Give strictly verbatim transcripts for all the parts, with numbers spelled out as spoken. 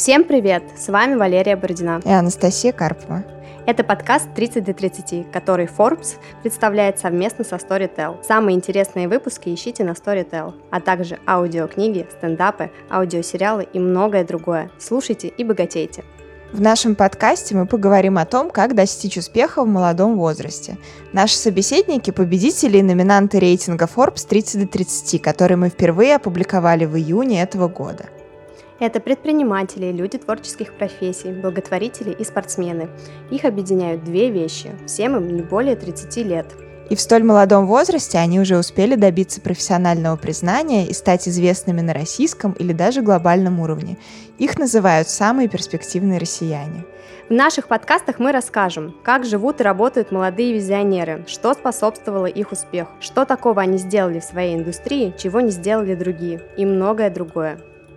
Всем привет! С вами Валерия Бородина и Анастасия Карпова. Это подкаст тридцать до тридцати, который Forbes представляет совместно со Storytel. Самые интересные выпуски ищите на Storytel, а также аудиокниги, стендапы, аудиосериалы и многое другое. Слушайте и богатейте. В нашем подкасте мы поговорим о том, как достичь успеха в молодом возрасте. Наши собеседники – победители и номинанты рейтинга Forbes тридцать до тридцати, который мы впервые опубликовали в июне этого года. Это предприниматели, люди творческих профессий, благотворители и спортсмены. Их объединяют две вещи. Всем им не более тридцати лет. И в столь молодом возрасте они уже успели добиться профессионального признания и стать известными на российском или даже глобальном уровне. Их называют самые перспективные россияне. В наших подкастах мы расскажем, как живут и работают молодые визионеры, что способствовало их успеху, что такого они сделали в своей индустрии, чего не сделали другие, и многое другое.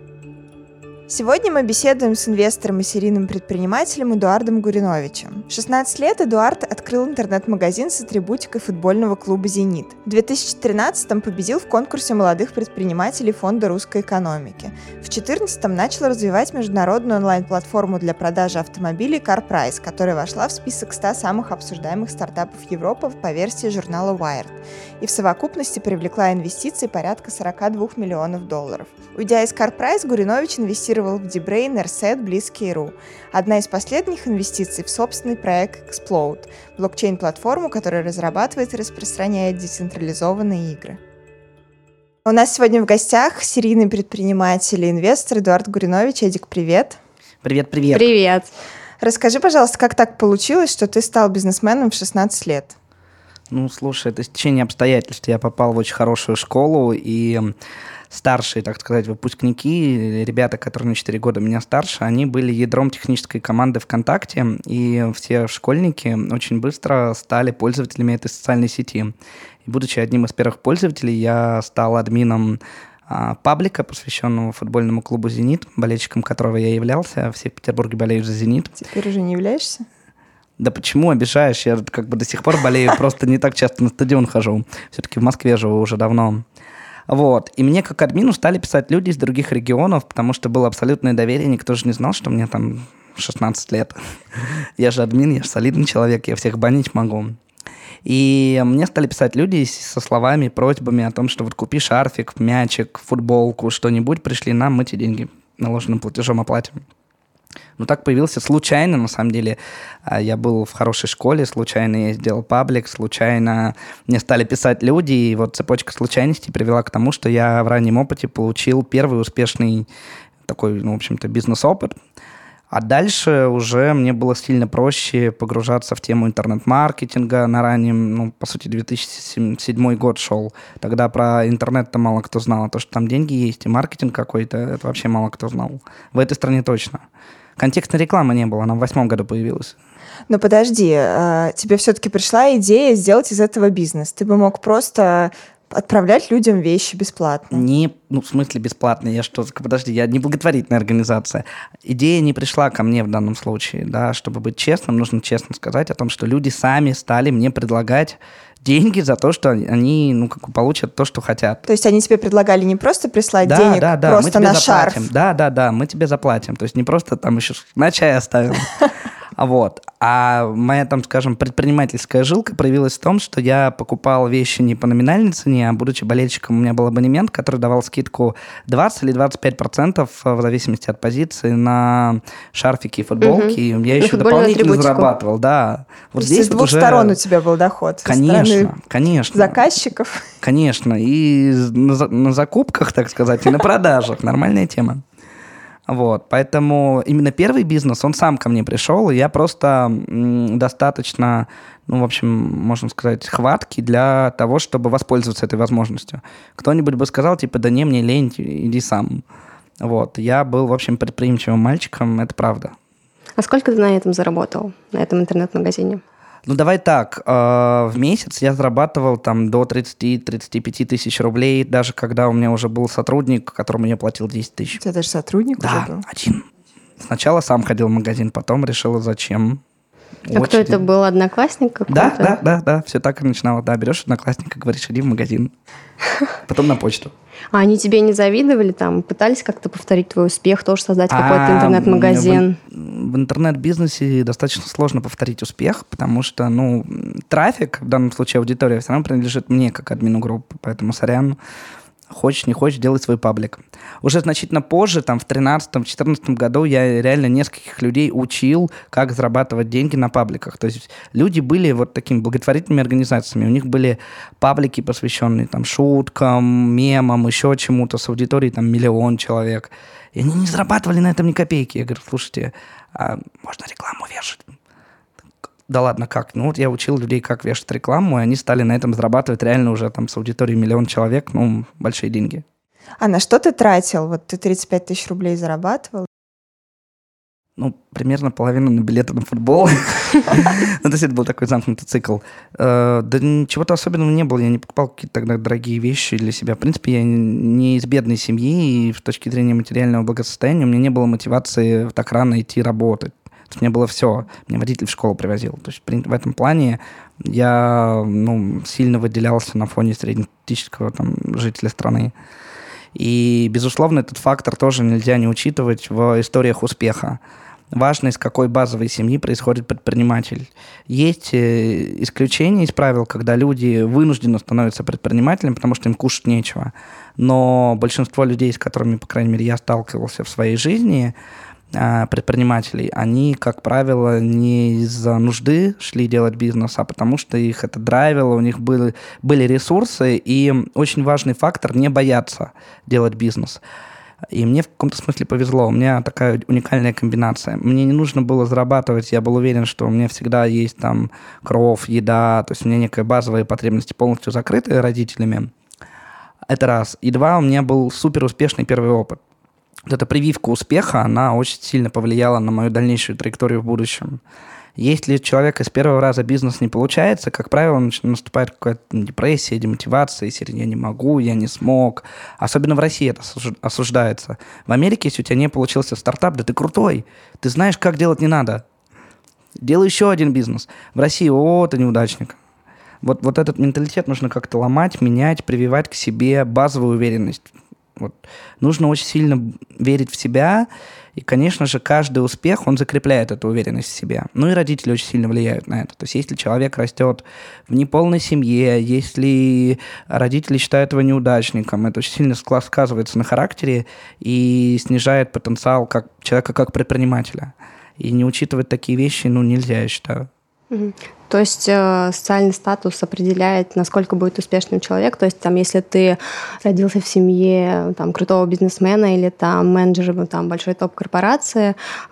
Сегодня мы беседуем с инвестором и серийным предпринимателем Эдуардом Гуриновичем. В шестнадцать лет Эдуард открыл интернет-магазин с атрибутикой футбольного клуба «Зенит». В две тысячи тринадцатом победил в конкурсе молодых предпринимателей Фонда русской экономики. В две тысячи четырнадцатом начал развивать международную онлайн-платформу для продажи автомобилей CarPrice, которая вошла в список ста самых обсуждаемых стартапов Европы по версии журнала Wired, и в совокупности привлекла инвестиции порядка сорок два миллионов долларов. Уйдя из CarPrice, Гуринович инвестировал в Dbrain, Airset, Bliss.ru. Одна из последних инвестиций в собственный проект Explode, блокчейн-платформу, которая разрабатывает и распространяет децентрализованные игры. У нас сегодня в гостях серийный предприниматель и инвестор Эдуард Гуринович. Эдик, привет. Привет-привет. Привет. Расскажи, пожалуйста, как так получилось, что ты стал бизнесменом в шестнадцать лет? Ну, слушай, это стечение обстоятельств. Я попал в очень хорошую школу, и старшие, так сказать, выпускники, ребята, которые на четыре года меня старше, они были ядром технической команды ВКонтакте, и все школьники очень быстро стали пользователями этой социальной сети. И будучи одним из первых пользователей, я стал админом а, паблика, посвященного футбольному клубу «Зенит», болельщиком которого я являлся. Все в Петербурге болеют за «Зенит». Теперь уже не являешься? Да почему обижаешь? Я как бы до сих пор болею, просто не так часто на стадион хожу. Все-таки в Москве живу уже давно. Вот. И мне как админу стали писать люди из других регионов, потому что было абсолютное доверие, никто же не знал, что мне там шестнадцать лет. Я же админ, я же солидный человек, я всех банить могу. И мне стали писать люди со словами, просьбами о том, что вот купи шарфик, мячик, футболку, что-нибудь, пришли нам, мы эти деньги наложенным платежом оплатим. Ну, так появился случайно, на самом деле. Я был в хорошей школе, случайно я сделал паблик, случайно мне стали писать люди, и вот цепочка случайностей привела к тому, что я в раннем опыте получил первый успешный такой, ну, в общем-то, бизнес-опыт. А дальше уже мне было сильно проще погружаться в тему интернет-маркетинга на раннем, ну, по сути, две тысячи седьмой год шел. Тогда про интернет-то мало кто знал, а то, что там деньги есть и маркетинг какой-то, это вообще мало кто знал. В этой стране точно. Контекстной рекламы не было, она в восьмом году появилась. Но подожди, тебе все-таки пришла идея сделать из этого бизнес. Ты бы мог просто отправлять людям вещи бесплатно. Не, ну, в смысле бесплатно, я что, подожди, я не благотворительная организация. Идея не пришла ко мне в данном случае, да, чтобы быть честным, нужно честно сказать о том, что люди сами стали мне предлагать деньги за то, что они, ну, как бы получат то, что хотят. То есть они тебе предлагали не просто прислать да, денег, да, да, просто мы тебе на заплатим. шарф? Да, да, да, мы тебе заплатим. То есть не просто там еще на чай оставим. Вот. А моя, там, скажем, предпринимательская жилка проявилась в том, что я покупал вещи не по номинальной цене, а будучи болельщиком, у меня был абонемент, который давал скидку двадцать или двадцать пять процентов в зависимости от позиции на шарфики и футболки. Угу. Я еще дополнительно атрибутику зарабатывал. Да. Вот здесь с двух уже... сторон у тебя был доход. Конечно, конечно. Заказчиков. Конечно. И на, на закупках, так сказать, и на продажах. Нормальная тема. Вот, поэтому именно первый бизнес, он сам ко мне пришел, и я просто м, достаточно, ну, в общем, можно сказать, хваткий для того, чтобы воспользоваться этой возможностью. Кто-нибудь бы сказал, типа, да не, мне лень, иди сам. Вот, я был, в общем, предприимчивым мальчиком, это правда. А сколько ты на этом заработал, на этом интернет-магазине? Ну, давай так, э, в месяц я зарабатывал там до тридцати-тридцати пяти тысяч рублей, даже когда у меня уже был сотрудник, которому я платил десять тысяч. У тебя даже сотрудник да, уже был? Да, один. Сначала сам ходил в магазин, потом решила, зачем. А кто это был? Одноклассник какой-то? Да, да, да, да, все так и начинало. Да, берешь одноклассника, говоришь, иди в магазин. Потом на почту. А они тебе не завидовали, там, пытались как-то повторить твой успех, тоже создать какой-то А, интернет-магазин? В, в интернет-бизнесе достаточно сложно повторить успех, потому что, ну, трафик, в данном случае аудитория, все равно принадлежит мне, как админу группы, поэтому, сорян, хочешь, не хочешь, делай свой паблик. Уже значительно позже, там, в тринадцатом-четырнадцатом году я реально нескольких людей учил, как зарабатывать деньги на пабликах. То есть люди были вот такими благотворительными организациями. У них были паблики, посвященные там шуткам, мемам, еще чему-то, с аудиторией там миллион человек. И они не зарабатывали на этом ни копейки. Я говорю, слушайте, а можно рекламу вешать? Да ладно, как? Ну вот я учил людей, как вешать рекламу, и они стали на этом зарабатывать реально уже там с аудиторией миллион человек, ну, большие деньги. А на что ты тратил? Вот ты тридцать пять тысяч рублей зарабатывал? Ну, примерно половину на билеты на футбол. Ну, то есть это был такой замкнутый цикл. Да ничего-то особенного не было. Я не покупал какие-то тогда дорогие вещи для себя. В принципе, я не из бедной семьи, и с точки зрения материального благосостояния у меня не было мотивации так рано идти работать. То есть мне было все. Меня водитель в школу привозил. То есть в этом плане я, ну, сильно выделялся на фоне среднестатистического там жителя страны. И, безусловно, этот фактор тоже нельзя не учитывать в историях успеха. Важно, из какой базовой семьи происходит предприниматель. Есть исключения из правил, когда люди вынужденно становятся предпринимателем, потому что им кушать нечего. Но большинство людей, с которыми, по крайней мере, я сталкивался в своей жизни, предпринимателей, они, как правило, не из-за нужды шли делать бизнес, а потому что их это драйвило, у них были, были ресурсы, и очень важный фактор — не бояться делать бизнес. И мне в каком-то смысле повезло. У меня такая уникальная комбинация. Мне не нужно было зарабатывать, я был уверен, что у меня всегда есть там кров, еда, то есть у меня некие базовые потребности полностью закрыты родителями. Это раз. И два, у меня был супер успешный первый опыт. Вот эта прививка успеха, она очень сильно повлияла на мою дальнейшую траекторию в будущем. Если у человека с первого раза бизнес не получается, как правило, наступает какая-то депрессия, демотивация, если я не могу, я не смог. Особенно в России это осуждается. В Америке, если у тебя не получился стартап, да ты крутой, ты знаешь, как делать не надо. Делай еще один бизнес. В России, о, ты неудачник. Вот, вот этот менталитет нужно как-то ломать, менять, прививать к себе базовую уверенность. Вот. Нужно очень сильно верить в себя, и, конечно же, каждый успех, он закрепляет эту уверенность в себе. Ну и родители очень сильно влияют на это. То есть если человек растет в неполной семье, если родители считают его неудачником, это очень сильно сказывается на характере и снижает потенциал как человека как предпринимателя. И не учитывать такие вещи, ну, нельзя, я считаю. Угу. То есть э, социальный статус определяет, насколько будет успешным человек. То есть там, если ты родился в семье там, крутого бизнесмена или там менеджера там, большой топ-корпорации,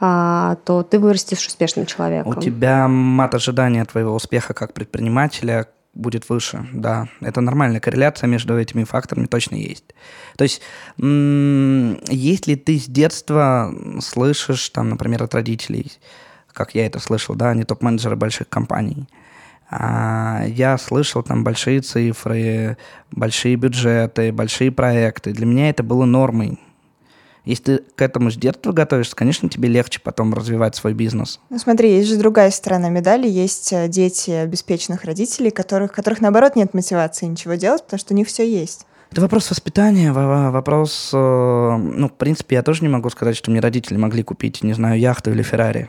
э, то ты вырастешь успешным человеком. У тебя мат ожидания твоего успеха как предпринимателя будет выше, да. Это нормальная корреляция между этими факторами точно есть. То есть, м- если ты с детства слышишь, там, например, от родителей, как я это слышал, да, они топ-менеджеры больших компаний. А я слышал там большие цифры, большие бюджеты, большие проекты. Для меня это было нормой. Если ты к этому с детства готовишься, конечно, тебе легче потом развивать свой бизнес. Ну смотри, есть же другая сторона медали. Есть дети обеспеченных родителей, которых, которых, наоборот, нет мотивации ничего делать, потому что у них все есть. Это вопрос воспитания, вопрос... Ну, в принципе, я тоже не могу сказать, что мне родители могли купить, не знаю, яхту или Феррари.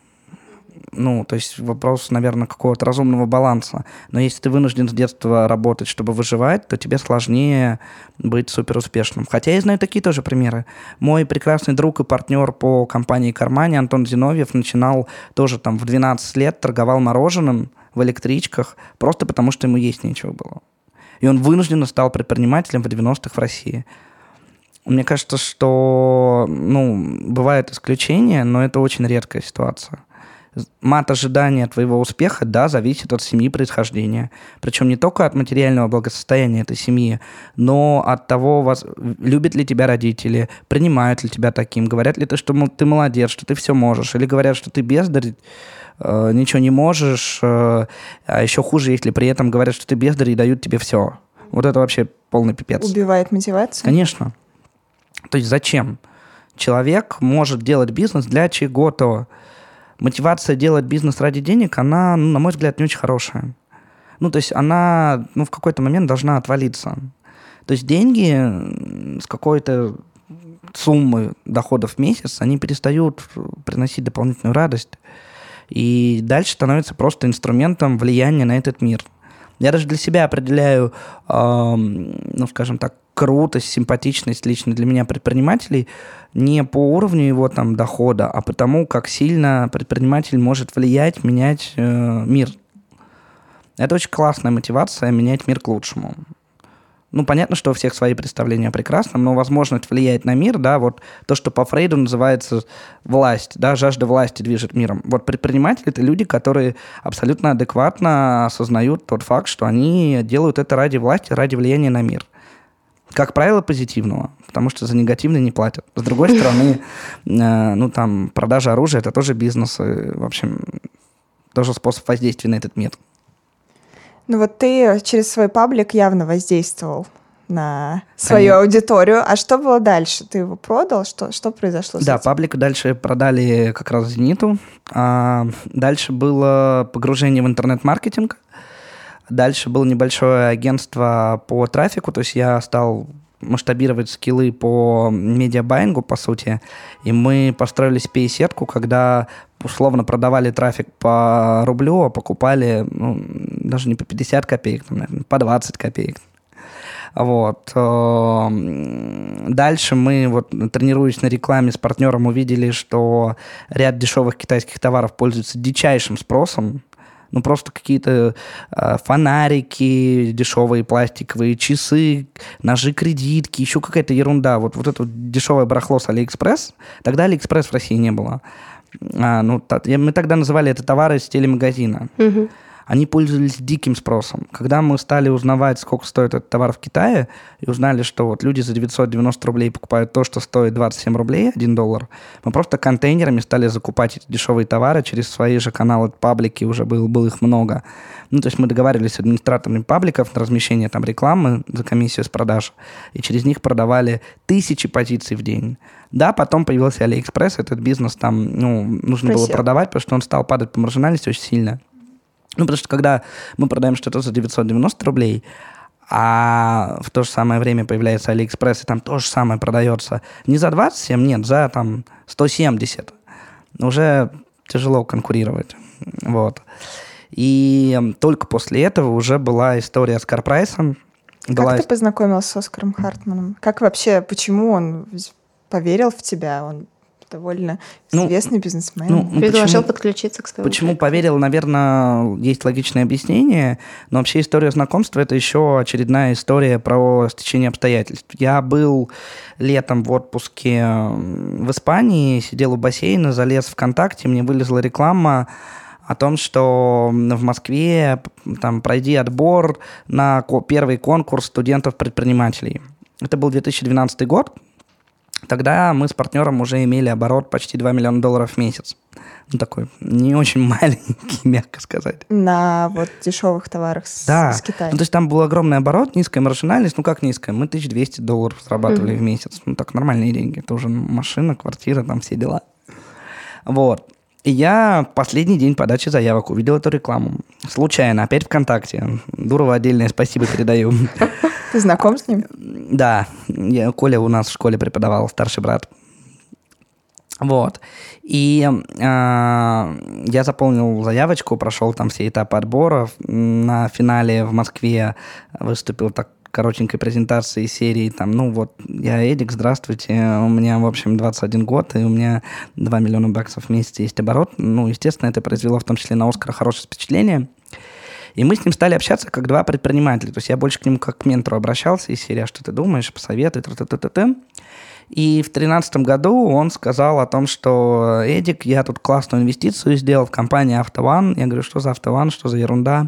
Ну, то есть вопрос, наверное, какого-то разумного баланса. Но если ты вынужден с детства работать, чтобы выживать, то тебе сложнее быть суперуспешным. Хотя я знаю такие тоже примеры. Мой прекрасный друг и партнер по компании «Кармани» Антон Зиновьев начинал тоже там в двенадцать лет, торговал мороженым в электричках, просто потому что ему есть нечего было. И он вынужденно стал предпринимателем в девяностых в России. Мне кажется, что, ну, бывают исключения, но это очень редкая ситуация. Мат ожидания твоего успеха, да, зависит от семьи происхождения. Причем не только от материального благосостояния этой семьи, но от того, вас, любят ли тебя родители, принимают ли тебя таким, говорят ли ты, что ты молодец, что ты все можешь, или говорят, что ты бездарь, э, ничего не можешь, э, а еще хуже, если при этом говорят, что ты бездарь и дают тебе все. Вот это вообще полный пипец. Убивает мотивацию? Конечно. То есть зачем? Человек может делать бизнес для чего-то. мотивация делать бизнес ради денег, она, ну, на мой взгляд, не очень хорошая. Ну, то есть она, ну, в какой-то момент должна отвалиться. То есть деньги с какой-то суммы доходов в месяц, они перестают приносить дополнительную радость. И дальше становится просто инструментом влияния на этот мир. Я даже для себя определяю, э, ну, скажем так, крутость, симпатичность лично для меня предпринимателей не по уровню его там дохода, а потому, как сильно предприниматель может влиять, менять э, мир. Это очень классная мотивация менять мир к лучшему. Ну, понятно, что у всех свои представления о прекрасном, но возможность влиять на мир, да, вот то, что по Фрейду называется власть, да, жажда власти движет миром. Вот предприниматели — это люди, которые абсолютно адекватно осознают тот факт, что они делают это ради власти, ради влияния на мир. Как правило, позитивного, потому что за негативный не платят. С другой стороны, ну, там, продажа оружия — это тоже бизнес, и, в общем, тоже способ воздействия на этот мир. Ну вот ты через свой паблик явно воздействовал на свою Конечно. аудиторию. А что было дальше? Ты его продал? Что, что произошло с Да, этим? паблик дальше продали как раз «Зениту». А дальше было погружение в интернет-маркетинг. Дальше было небольшое агентство по трафику. То есть я стал масштабировать скиллы по медиабайингу, по сути. И мы построили си пи эй-сетку, когда условно продавали трафик по рублю, а покупали, ну, даже не по пятьдесят копеек, наверное, по двадцать копеек. Вот. Дальше мы, вот, тренируясь на рекламе с партнером, увидели, что ряд дешевых китайских товаров пользуется дичайшим спросом. Ну, просто какие-то э, фонарики, дешевые пластиковые, часы, ножи-кредитки, еще какая-то ерунда. Вот, вот это вот дешевое барахло с Алиэкспресс. Тогда Алиэкспресс в России не было. А, ну, та, мы тогда называли это товары из телемагазина. Угу. Они пользовались диким спросом. Когда мы стали узнавать, сколько стоит этот товар в Китае, и узнали, что вот люди за девятьсот девяносто рублей покупают то, что стоит двадцать семь рублей, один доллар, мы просто контейнерами стали закупать эти дешевые товары через свои же каналы, паблики, уже был, было их много. Ну, то есть мы договаривались с администраторами пабликов на размещение там рекламы за комиссию с продаж, и через них продавали тысячи позиций в день. Да, потом появился Алиэкспресс, этот бизнес там, ну, нужно Просил. было продавать, потому что он стал падать по маржинальности очень сильно. Ну, потому что когда мы продаем что-то за девятьсот девяносто рублей, а в то же самое время появляется Алиэкспресс, и там то же самое продается не за двадцать семь, нет, за там сто семьдесят. Уже тяжело конкурировать. Вот. И только после этого уже была история с CarPrice. Как была... ты познакомился с Оскаром Хартманом? Как вообще, почему он поверил в тебя? Он довольно известный ну, бизнесмен. Ну, Предложил почему, подключиться к своему Почему проекту. поверил, наверное, есть логичное объяснение, но вообще история знакомства – это еще очередная история про стечение обстоятельств. Я был летом в отпуске в Испании, сидел у бассейна, залез ВКонтакте, мне вылезла реклама о том, что в Москве там пройди отбор на первый конкурс студентов-предпринимателей. Это был две тысячи двенадцатый год. Тогда мы с партнером уже имели оборот почти два миллиона долларов в месяц. Ну, такой не очень маленький, мягко сказать. На вот дешевых товарах с, да. с Китая. Ну, то есть там был огромный оборот, низкая маржинальность. Ну, как низкая? Мы тысяча двести долларов зарабатывали mm-hmm. в месяц. Ну, так, нормальные деньги. Это уже машина, квартира, там все дела. Вот. И я в последний день подачи заявок увидел эту рекламу. Случайно, опять ВКонтакте. Дурову отдельное спасибо передаю. Ты знаком с ним? Да. Я, Коля у нас в школе преподавал, старший брат. Вот. И э, я заполнил заявочку, прошел там все этапы отбора. На финале в Москве выступил так коротенькой презентации серии, там, ну вот, я Эдик, здравствуйте, у меня, в общем, двадцать один год, и у меня два миллиона баксов в месяц есть оборот. Ну, естественно, это произвело в том числе на Оскара хорошее впечатление. И мы с ним стали общаться как два предпринимателя. То есть я больше к нему как к ментору обращался из серии, а что ты думаешь, посоветуй, т-т-т-т-т. И в тринадцатом году он сказал о том, что Эдик, я тут классную инвестицию сделал в компанию АвтоВАН. Я говорю, что за АвтоВАН, что за ерунда?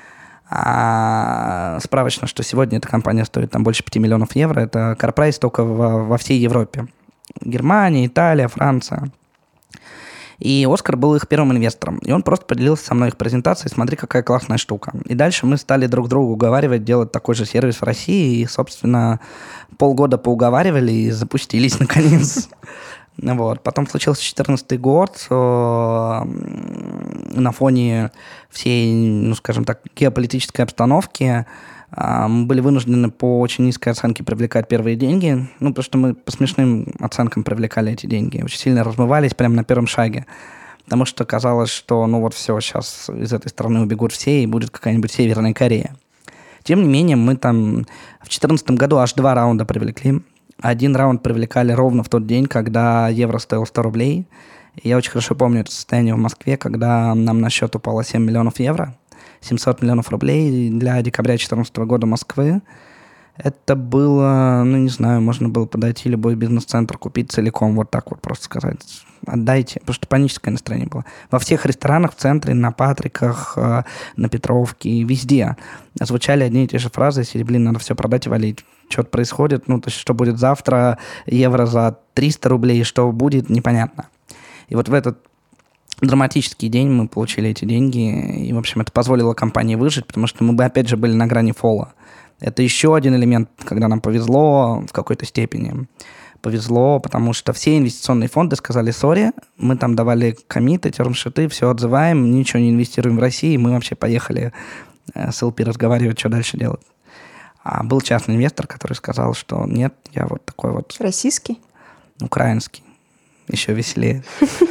А, справочно, что сегодня эта компания стоит там больше пяти миллионов евро. Это CarPrice только во, во всей Европе. Германия, Италия, Франция. И Оскар был их первым инвестором. И он просто поделился со мной их презентацией. Смотри, какая классная штука. И дальше мы стали друг другу уговаривать делать такой же сервис в России. И, собственно, полгода поуговаривали и запустились наконец. Вот. Потом случился две тысячи четырнадцатый год. На фоне всей, ну, скажем так, геополитической обстановки мы были вынуждены по очень низкой оценке привлекать первые деньги. Ну, потому что мы по смешным оценкам привлекали эти деньги. Очень сильно размывались прямо на первом шаге. Потому что казалось, что ну вот все, сейчас из этой страны убегут все, и будет какая-нибудь Северная Корея. Тем не менее, мы там в две тысячи четырнадцатом году аж два раунда привлекли. Один раунд привлекали ровно в тот день, когда евро стоил сто рублей. И я очень хорошо помню это состояние в Москве, когда нам на счет упало семь миллионов евро. семьсот миллионов рублей для декабря две тысячи четырнадцатого года Москвы. Это было, ну, не знаю, можно было подойти любой бизнес-центр, купить целиком, вот так вот просто сказать, отдайте, потому что паническое настроение было. Во всех ресторанах в центре, на Патриках, на Петровке, везде звучали одни и те же фразы, если, блин, надо все продать и валить. Что-то происходит, ну, то есть, что будет завтра, евро за триста рублей, что будет, непонятно. И вот в этот драматический день мы получили эти деньги, и, в общем, это позволило компании выжить, потому что мы бы, опять же, были на грани фола. Это еще один элемент, когда нам повезло в какой-то степени. Повезло, потому что все инвестиционные фонды сказали, сори, мы там давали коммиты, термшиты, все отзываем, ничего не инвестируем в России, мы вообще поехали с эл пи разговаривать, что дальше делать. А был частный инвестор, который сказал, что нет, я вот такой вот... Российский? Украинский. Еще веселее.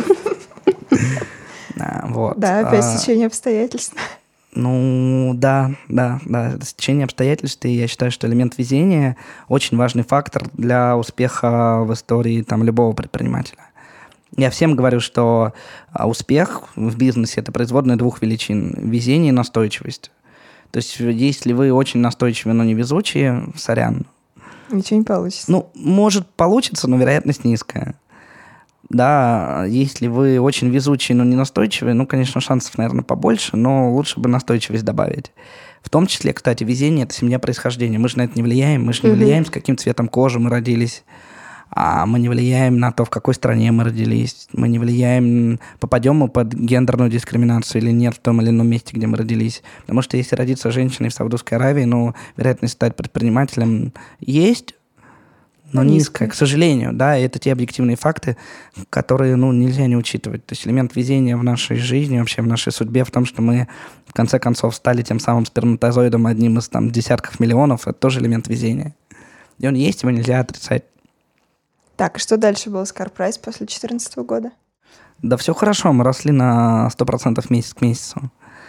Да, опять стечение обстоятельств. Ну, да, да, да, это стечение обстоятельств, и я считаю, что элемент везения очень важный фактор для успеха в истории там, любого предпринимателя. Я всем говорю, что успех в бизнесе – это производная двух величин – везение и настойчивость. То есть, если вы очень настойчивы, но не везучие, сорян. Ничего не получится. Ну, может, получится, но вероятность низкая. Да, если вы очень везучие, но не настойчивые, ну, конечно, шансов, наверное, побольше, но лучше бы настойчивость добавить. В том числе, кстати, везение – это семья происхождения. Мы же на это не влияем, мы же не влияем, с каким цветом кожи мы родились, а мы не влияем на то, в какой стране мы родились, мы не влияем, попадем мы под гендерную дискриминацию или нет в том или ином месте, где мы родились. Потому что если родиться женщиной в Саудовской Аравии, ну, вероятность стать предпринимателем есть, но низкая, к сожалению, да, и это те объективные факты, которые, ну, нельзя не учитывать. То есть элемент везения в нашей жизни, вообще в нашей судьбе в том, что мы, в конце концов, стали тем самым сперматозоидом, одним из, там, десятков миллионов, это тоже элемент везения. И он есть, его нельзя отрицать. Так, и что дальше было с CarPrice после две тысячи четырнадцатого года? Да все хорошо, мы росли на сто процентов месяц к месяцу.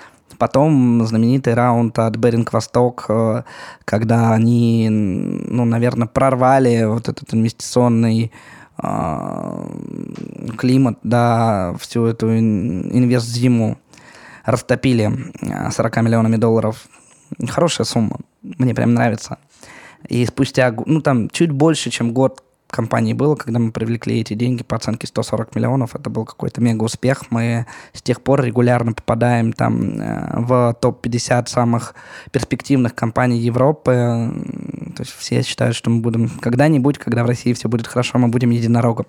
Потом знаменитый раунд от Беринг Восток, когда они, ну, наверное, прорвали вот этот инвестиционный э, климат, да, всю эту инвест-зиму, растопили сорок миллионами долларов. Хорошая сумма, мне прям нравится. И спустя, ну, там, чуть больше, чем год компании было, когда мы привлекли эти деньги по оценке сто сорок миллионов. Это был какой-то мега-успех. Мы с тех пор регулярно попадаем там в топ пятьдесят самых перспективных компаний Европы. То есть все считают, что мы будем когда-нибудь, когда в России все будет хорошо, мы будем единорогом.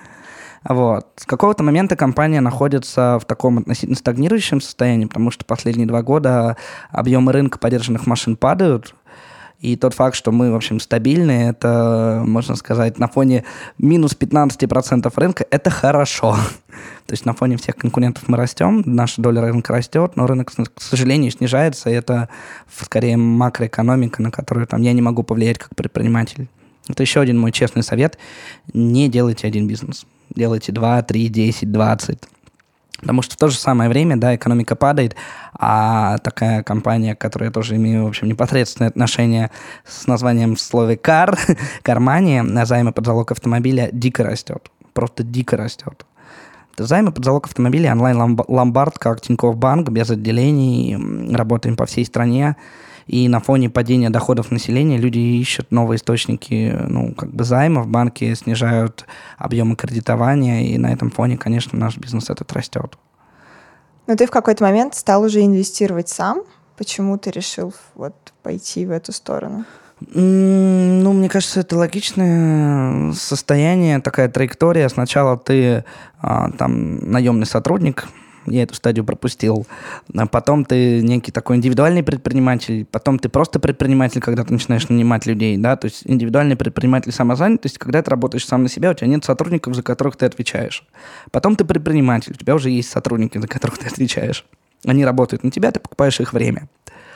Вот. С какого-то момента компания находится в таком относительно стагнирующем состоянии, потому что последние два года объемы рынка подержанных машин падают. И тот факт, что мы, в общем, стабильны, это, можно сказать, на фоне минус пятнадцать процентов рынка, это хорошо. То есть на фоне всех конкурентов мы растем, наша доля рынка растет, но рынок, к сожалению, снижается, и это скорее макроэкономика, на которую там, я не могу повлиять как предприниматель. Это еще один мой честный совет. Не делайте один бизнес. Делайте два, три, десять, двадцать. Потому что в то же самое время, да, экономика падает, а такая компания, к которой я тоже имею, в общем, непосредственное отношение с названием в слове «кар», «кармания», на займы под залог автомобиля дико растет. Просто дико растет. Это займы под залог автомобиля, онлайн-ломбард, как Тинькофф Банк, без отделений, работаем по всей стране. И на фоне падения доходов населения люди ищут новые источники, ну, как бы займов, банки снижают объемы кредитования, и на этом фоне, конечно, наш бизнес этот растет. Но ты в какой-то момент стал уже инвестировать сам. Почему ты решил вот пойти в эту сторону? Ну, мне кажется, это логичное состояние, такая траектория. Сначала ты а, там наемный сотрудник, я эту стадию пропустил. А потом ты некий такой индивидуальный предприниматель, потом ты просто предприниматель, когда ты начинаешь нанимать людей, да, то есть индивидуальный предприниматель самозанятость, когда ты работаешь сам на себя, у тебя нет сотрудников, за которых ты отвечаешь. Потом ты предприниматель, у тебя уже есть сотрудники, за которых ты отвечаешь. Они работают на тебя, ты покупаешь их время.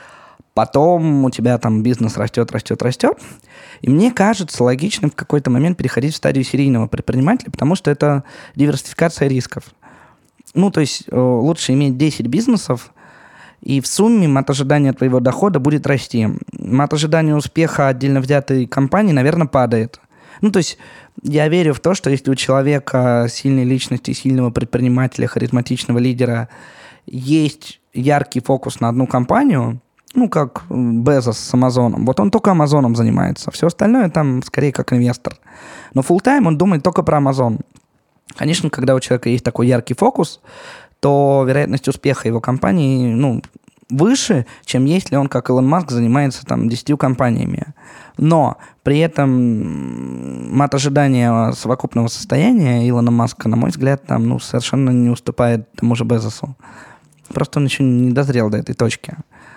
Потом у тебя там бизнес растет, растет, растет. И мне кажется логичным в какой-то момент переходить в стадию серийного предпринимателя, потому что это диверсификация рисков. Ну, то есть лучше иметь десять бизнесов, и в сумме мат ожидания твоего дохода будет расти. Мат ожидания успеха отдельно взятой компании, наверное, падает. Ну, то есть я верю в то, что если у человека сильной личности, сильного предпринимателя, харизматичного лидера есть яркий фокус на одну компанию, ну, как Безос с Амазоном. Вот он только Амазоном занимается. Все остальное там скорее как инвестор. Но фулл-тайм он думает только про Амазон. Конечно, когда у человека есть такой яркий фокус, то вероятность успеха его компании, ну, выше, чем если он, как Илон Маск, занимается там десятью компаниями. Но при этом мат ожидания совокупного состояния Илона Маска, на мой взгляд, там, ну, совершенно не уступает тому же Безосу. Просто он еще не дозрел до этой точки.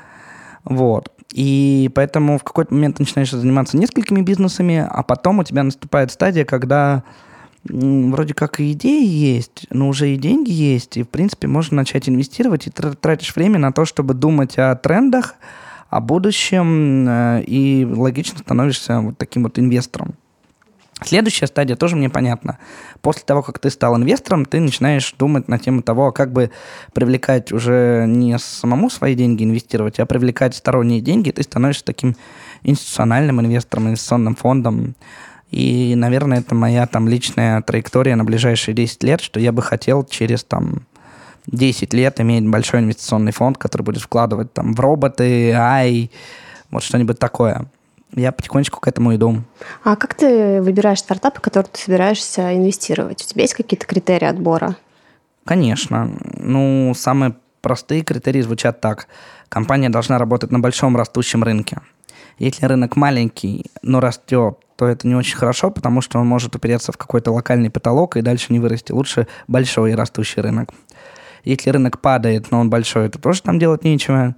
Вот. И поэтому в какой-то момент ты начинаешь заниматься несколькими бизнесами, а потом у тебя наступает стадия, когда м, вроде как и идеи есть, но уже и деньги есть, и, в принципе, можно начать инвестировать, и ты тратишь время на то, чтобы думать о трендах, о будущем, э, и логично становишься вот таким вот инвестором. Следующая стадия тоже мне понятна. После того, как ты стал инвестором, ты начинаешь думать на тему того, как бы привлекать уже не самому свои деньги инвестировать, а привлекать сторонние деньги. Ты становишься таким институциональным инвестором, инвестиционным фондом. И, наверное, это моя там личная траектория на ближайшие десять лет, что я бы хотел через там десять лет иметь большой инвестиционный фонд, который будет вкладывать там в роботы, эй ай, вот что-нибудь такое. Я потихонечку к этому иду. А как ты выбираешь стартапы, в которые ты собираешься инвестировать? У тебя есть какие-то критерии отбора? Конечно. Ну, самые простые критерии звучат так. Компания должна работать на большом растущем рынке. Если рынок маленький, но растет, то это не очень хорошо, потому что он может упереться в какой-то локальный потолок и дальше не вырасти. Лучше большой и растущий рынок. Если рынок падает, но он большой, то тоже там делать нечего.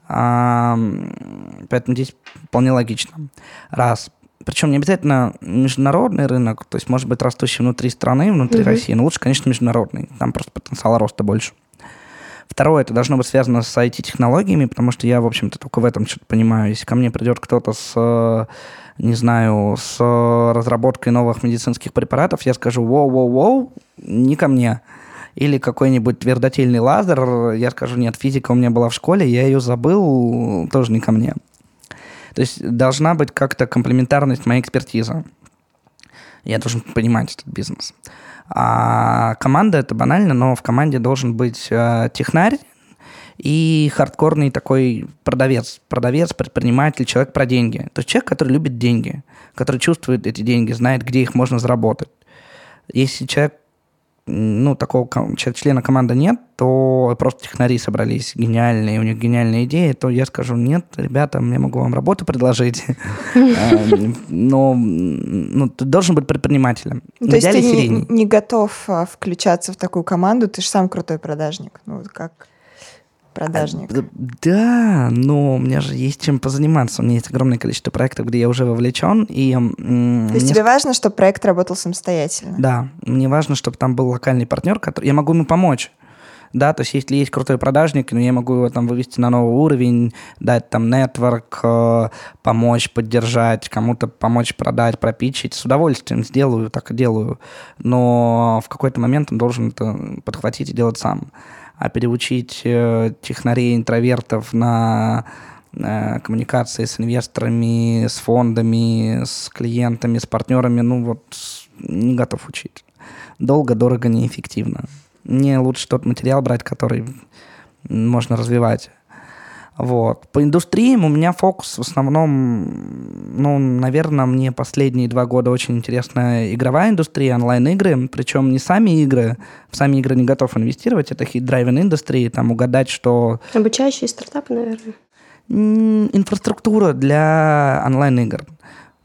А, поэтому здесь вполне логично. Раз. Причем не обязательно международный рынок, то есть может быть растущий внутри страны, внутри mm-hmm. России, но лучше, конечно, международный. Там просто потенциал роста больше. Второе, это должно быть связано с ай ти-технологиями, потому что я, в общем-то, только в этом что-то понимаю. Если ко мне придет кто-то с, не знаю, с разработкой новых медицинских препаратов, я скажу «воу-воу-воу», не ко мне. Или какой-нибудь твердотельный лазер, я скажу, нет, физика у меня была в школе, я ее забыл, тоже не ко мне. То есть должна быть как-то комплементарность моей экспертизы. Я должен понимать этот бизнес. А команда, это банально, но в команде должен быть э, технарь и хардкорный такой продавец. Продавец, предприниматель, человек про деньги. То есть человек, который любит деньги, который чувствует эти деньги, знает, где их можно заработать. Если человек ну, такого члена команды нет, то просто технари собрались гениальные, у них гениальные идеи, то я скажу, нет, ребята, я могу вам работу предложить, но ты должен быть предпринимателем. То есть ты не готов включаться в такую команду, ты же сам крутой продажник, ну, как продажник. Да, но у меня же есть чем позаниматься. У меня есть огромное количество проектов, где я уже вовлечен. И, То есть мне... тебе важно, чтобы проект работал самостоятельно? Да, мне важно, чтобы там был локальный партнер, который... я могу ему помочь. Да, то есть если есть крутой продажник, но я могу его там вывести на новый уровень, дать там нетворк, помочь, поддержать, кому-то помочь продать, пропичить. С удовольствием сделаю, так и делаю. Но в какой-то момент он должен это подхватить и делать сам. А переучить э, технарей, интровертов на э, коммуникации с инвесторами, с фондами, с клиентами, с партнерами, ну вот не готов учить. Долго, дорого, неэффективно. Мне лучше тот материал брать, который можно развивать. Вот. По индустриям у меня фокус в основном, ну, наверное, мне последние два года очень интересна игровая индустрия, онлайн-игры, причем не сами игры, в сами игры не готов инвестировать, это hit-driven индустрии, там угадать, что... Обучающие стартапы, наверное. Инфраструктура для онлайн-игр.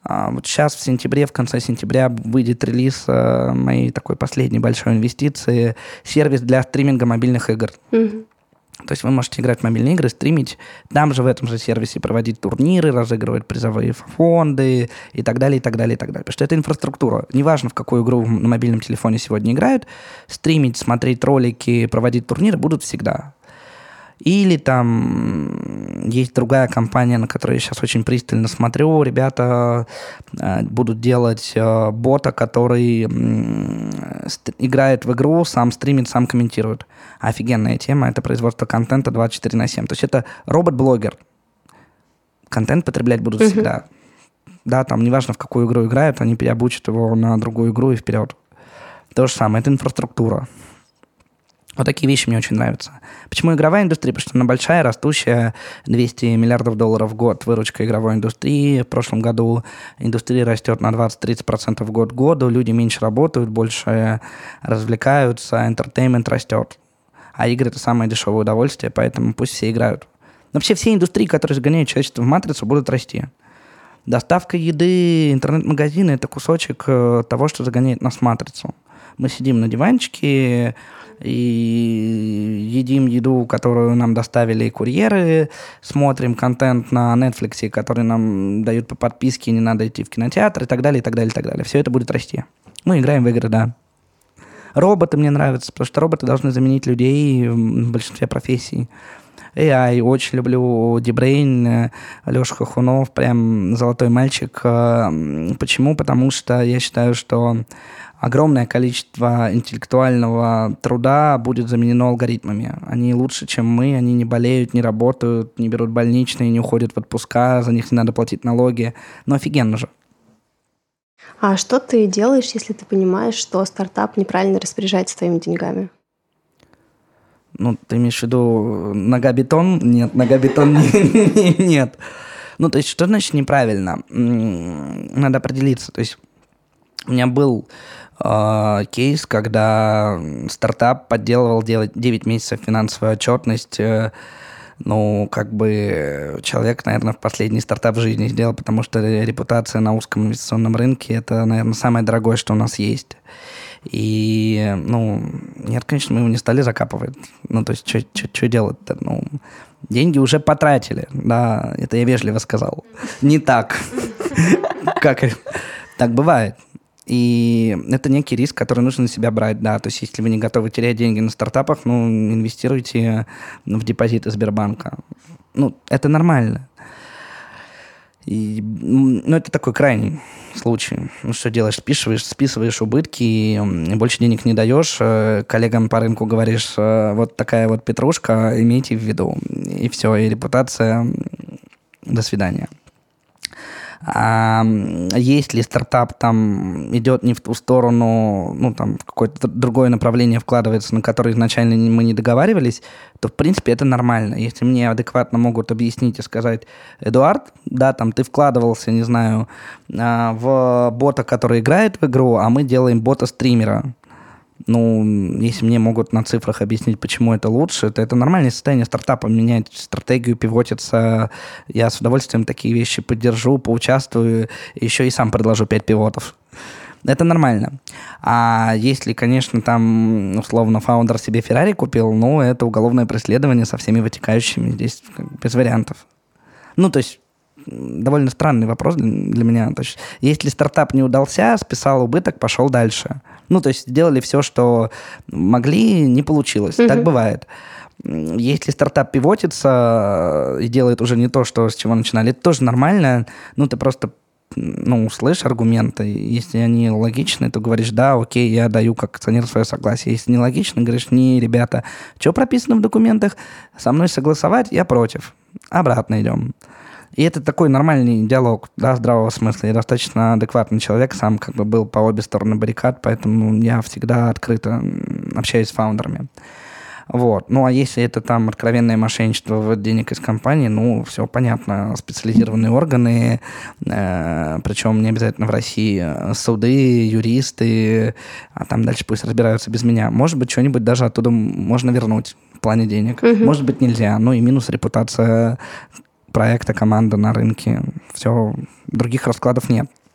А, вот сейчас в сентябре, в конце сентября выйдет релиз а, моей такой последней большой инвестиции, сервис для стриминга мобильных игр. Mm-hmm. То есть вы можете играть в мобильные игры, стримить, там же в этом же сервисе проводить турниры, разыгрывать призовые фонды и так далее, и так далее, и так далее. Потому что это инфраструктура. Неважно, в какую игру на мобильном телефоне сегодня играют, стримить, смотреть ролики, проводить турниры будут всегда. Или там есть другая компания, на которую я сейчас очень пристально смотрю. Ребята э, будут делать э, бота, который э, ст- играет в игру, сам стримит, сам комментирует. Офигенная тема. Это производство контента двадцать четыре на семь. То есть это робот-блогер. Контент потреблять будут uh-huh. всегда. Да, там неважно, в какую игру играют, они переобучат его на другую игру и вперед. То же самое. Это инфраструктура. Вот такие вещи мне очень нравятся. Почему игровая индустрия? Потому что она большая, растущая, двести миллиардов долларов в год выручка игровой индустрии. В прошлом году индустрия растет на двадцать-тридцать процентов в год к году, люди меньше работают, больше развлекаются, entertainment растет. А игры — это самое дешевое удовольствие, поэтому пусть все играют. Но вообще все индустрии, которые загоняют человечество в матрицу, будут расти. Доставка еды, интернет-магазины — это кусочек того, что загоняет нас в матрицу. Мы сидим на диванчике и едим еду, которую нам доставили курьеры, смотрим контент на Netflix, который нам дают по подписке, не надо идти в кинотеатр и так далее, и так далее, и так далее. Все это будет расти. Мы играем в игры, да. Роботы мне нравятся, потому что роботы должны заменить людей в большинстве профессий. эй ай, очень люблю, Дибрейн, Леша Хохунов, прям золотой мальчик. Почему? Потому что я считаю, что огромное количество интеллектуального труда будет заменено алгоритмами. Они лучше, чем мы, они не болеют, не работают, не берут больничные, не уходят в отпуска, за них не надо платить налоги. Но офигенно же. А что ты делаешь, если ты понимаешь, что стартап неправильно распоряжается твоими деньгами? Ну, ты имеешь в виду нога-бетон? Нет, нога-бетон нет. Ну, то есть, что значит неправильно? Надо определиться. То есть, у меня был э, кейс, когда стартап подделывал девять месяцев финансовую отчетность. Э, ну, как бы человек, наверное, в последний стартап в жизни сделал, потому что репутация на узком инвестиционном рынке – это, наверное, самое дорогое, что у нас есть. И, ну, нет, конечно, мы его не стали закапывать. Ну, то есть, что делать-то? Ну, деньги уже потратили, да, это я вежливо сказал. Не так. Как так бывает. И это некий риск, который нужно на себя брать, да. То есть, если вы не готовы терять деньги на стартапах, ну, инвестируйте в депозиты Сбербанка. Ну, это нормально. И, ну, это такой крайний случай. Ну, что делаешь? Списываешь, списываешь убытки, и больше денег не даешь, коллегам по рынку говоришь, вот такая вот петрушка, имейте в виду. И все, и репутация, до свидания. А если стартап там идет не в ту сторону, ну, там, в какое-то другое направление вкладывается, на которое изначально мы не договаривались, то, в принципе, это нормально. Если мне адекватно могут объяснить и сказать: Эдуард, да, там, ты вкладывался, не знаю, в бота, который играет в игру, а мы делаем бота-стримера. Ну, если мне могут на цифрах объяснить, почему это лучше, то это нормальное состояние стартапа, менять стратегию, пивотиться. Я с удовольствием такие вещи поддержу, поучаствую, еще и сам предложу пять пивотов. Это нормально. А если, конечно, там, условно, фаундер себе Феррари купил, ну, это уголовное преследование со всеми вытекающими. Здесь без вариантов. Ну, то есть, довольно странный вопрос для меня. То есть, если стартап не удался, списал убыток, пошел дальше. Ну, то есть, сделали все, что могли, не получилось. Mm-hmm. Так бывает. Если стартап пивотится и делает уже не то, что, с чего начинали, это тоже нормально. Ну, ты просто, ну, услышь аргументы. Если они логичны, то говоришь: да, окей, я даю как акционер свое согласие. Если не логично, говоришь: не, ребята, что прописано в документах, со мной согласовать, я против. Обратно идем. И это такой нормальный диалог, да, здравого смысла. Я достаточно адекватный человек, сам как бы был по обе стороны баррикад, поэтому я всегда открыто общаюсь с фаундерами. Вот. Ну, а если это там откровенное мошенничество, вывод денег из компании, ну, все понятно. Специализированные органы, э, причем не обязательно в России, суды, юристы, а там дальше пусть разбираются без меня. Может быть, что-нибудь даже оттуда можно вернуть в плане денег. Mm-hmm. Может быть, нельзя. Ну, и минус репутация проекта, команда на рынке. Все, других раскладов нет.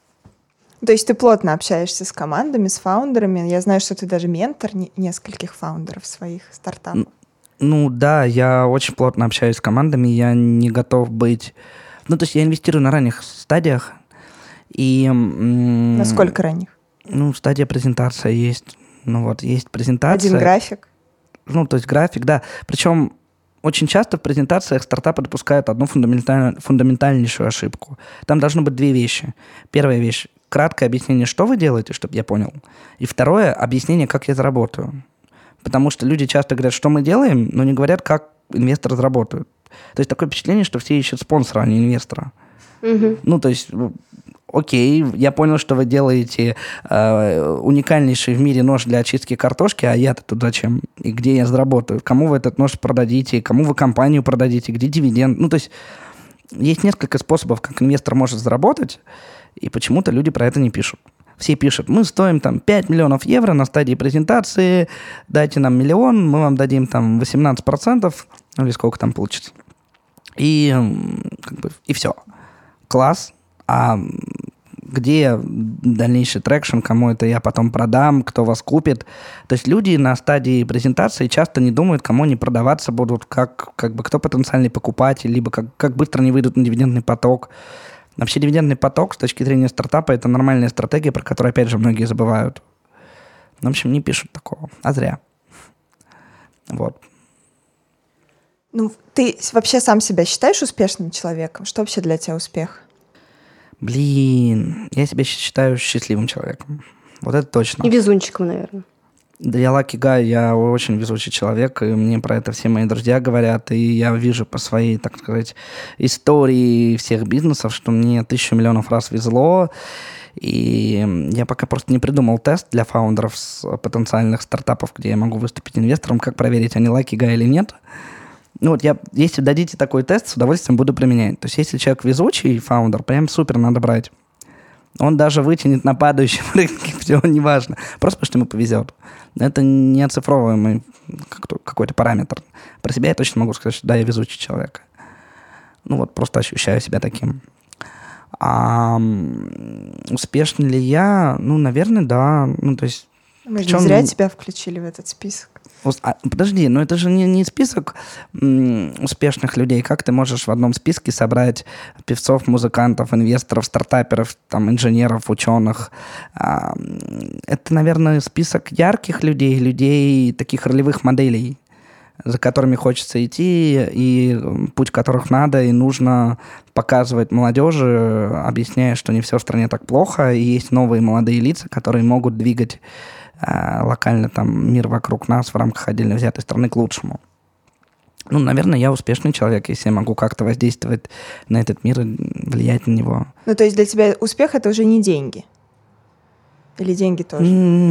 То есть ты плотно общаешься с командами, с фаундерами. Я знаю, что ты даже ментор нескольких фаундеров своих стартапов. Ну да, я очень плотно общаюсь с командами, я не готов быть... Ну, то есть я инвестирую на ранних стадиях. И, м- На сколько ранних? Ну, стадия презентация есть. Ну вот, есть презентация. Один график? Ну, то есть график, да. Причем очень часто в презентациях стартапы допускают одну фундаменталь... фундаментальнейшую ошибку. Там должно быть две вещи. Первая вещь – краткое объяснение, что вы делаете, чтобы я понял. И второе – объяснение, как я заработаю. Потому что люди часто говорят, что мы делаем, но не говорят, как инвесторы заработают. То есть такое впечатление, что все ищут спонсора, а не инвестора. Угу. Ну, то есть, окей, я понял, что вы делаете э, уникальнейший в мире нож для очистки картошки, а я-то тут зачем? И где я заработаю? Кому вы этот нож продадите? Кому вы компанию продадите? Где дивиденд? Ну, то есть, есть несколько способов, как инвестор может заработать, и почему-то люди про это не пишут. Все пишут, мы стоим там пять миллионов евро на стадии презентации, дайте нам миллион, мы вам дадим там восемнадцать процентов, или сколько там получится. И, как бы, и все. Класс. А где дальнейший трекшн, кому это я потом продам, кто вас купит? То есть люди на стадии презентации часто не думают, кому они продаваться будут, как, как бы, кто потенциальный покупатель, либо как, как быстро они выйдут на дивидендный поток. Вообще дивидендный поток с точки зрения стартапа – это нормальная стратегия, про которую, опять же, многие забывают. В общем, не пишут такого, а зря. Вот. Ну, ты вообще сам себя считаешь успешным человеком? Что вообще для тебя успех? Блин, я себя считаю счастливым человеком. Вот это точно. И везунчиком, наверное. Да, я lucky guy, я очень везучий человек, и мне про это все мои друзья говорят, и я вижу по своей, так сказать, истории всех бизнесов, что мне тысячу миллионов раз везло, и я пока просто не придумал тест для фаундеров с потенциальных стартапов, где я могу выступить инвестором, как проверить, они lucky guy или нет. Ну вот, я, если дадите такой тест, с удовольствием буду применять. То есть, если человек везучий, фаундер, прям супер надо брать. Он даже вытянет на падающем рынке, все, неважно. Просто потому что ему повезет. Это не оцифровываемый какой-то параметр. Про себя я точно могу сказать, что да, я везучий человек. Ну вот, просто ощущаю себя таким. А успешный ли я? Ну, наверное, да. Ну, то есть... Мы причем... не зря тебя включили в этот список. А, подожди, но это же не, не список м, успешных людей. Как ты можешь в одном списке собрать певцов, музыкантов, инвесторов, стартаперов, там, инженеров, ученых? А, это, наверное, список ярких людей, людей, таких ролевых моделей, за которыми хочется идти, и путь которых надо и нужно показывать молодежи, объясняя, что не все в стране так плохо, и есть новые молодые лица, которые могут двигать локально там мир вокруг нас в рамках отдельно взятой страны к лучшему. Ну, наверное, я успешный человек, если я могу как-то воздействовать на этот мир и влиять на него. Ну, то есть для тебя успех — это уже не деньги? Или деньги тоже?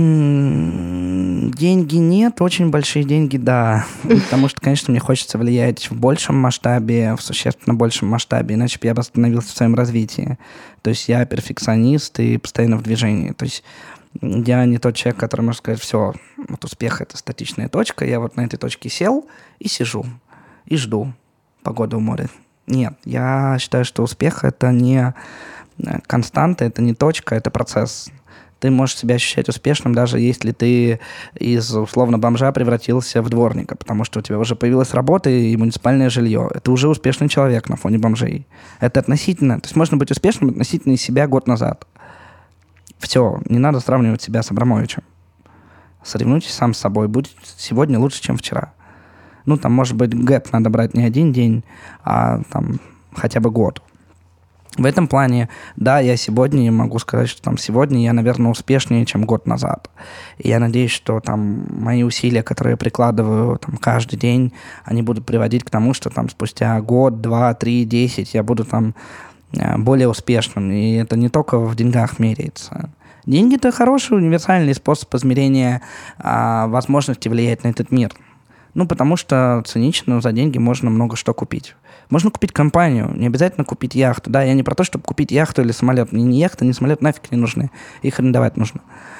Mm-hmm. Деньги нет, очень большие деньги, да. Потому что, конечно, мне хочется влиять в большем масштабе, в существенно большем масштабе, иначе бы я бы остановился в своем развитии. То есть я перфекционист и постоянно в движении. То есть я не тот человек, который может сказать, все, вот успех — это статичная точка, я вот на этой точке сел и сижу, и жду погоды у моря. Нет, я считаю, что успех — это не константа, это не точка, это процесс. Ты можешь себя ощущать успешным, даже если ты из, условно, бомжа превратился в дворника, потому что у тебя уже появилась работа и муниципальное жилье. Это уже успешный человек на фоне бомжей. Это относительно, то есть можно быть успешным относительно себя год назад. Все, не надо сравнивать себя с Абрамовичем. Соревнуйтесь сам с собой. Будь сегодня лучше, чем вчера. Ну, там, может быть, гэп надо брать не один день, а там хотя бы год. В этом плане, да, я сегодня могу сказать, что там сегодня я, наверное, успешнее, чем год назад. И я надеюсь, что там мои усилия, которые я прикладываю там каждый день, они будут приводить к тому, что там спустя год, два, три, десять я буду там более успешным. И это не только в деньгах меряется. Деньги — это хороший универсальный способ измерения а, возможности влиять на этот мир. Ну, потому что цинично за деньги можно много что купить. Можно купить компанию, не обязательно купить яхту. Да, я не про то, чтобы купить яхту или самолет. Мне ни яхта, ни самолет нафиг не нужны. Их арендовать нужно.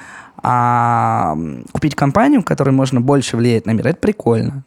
А купить компанию, в которой можно больше влиять на мир, это прикольно.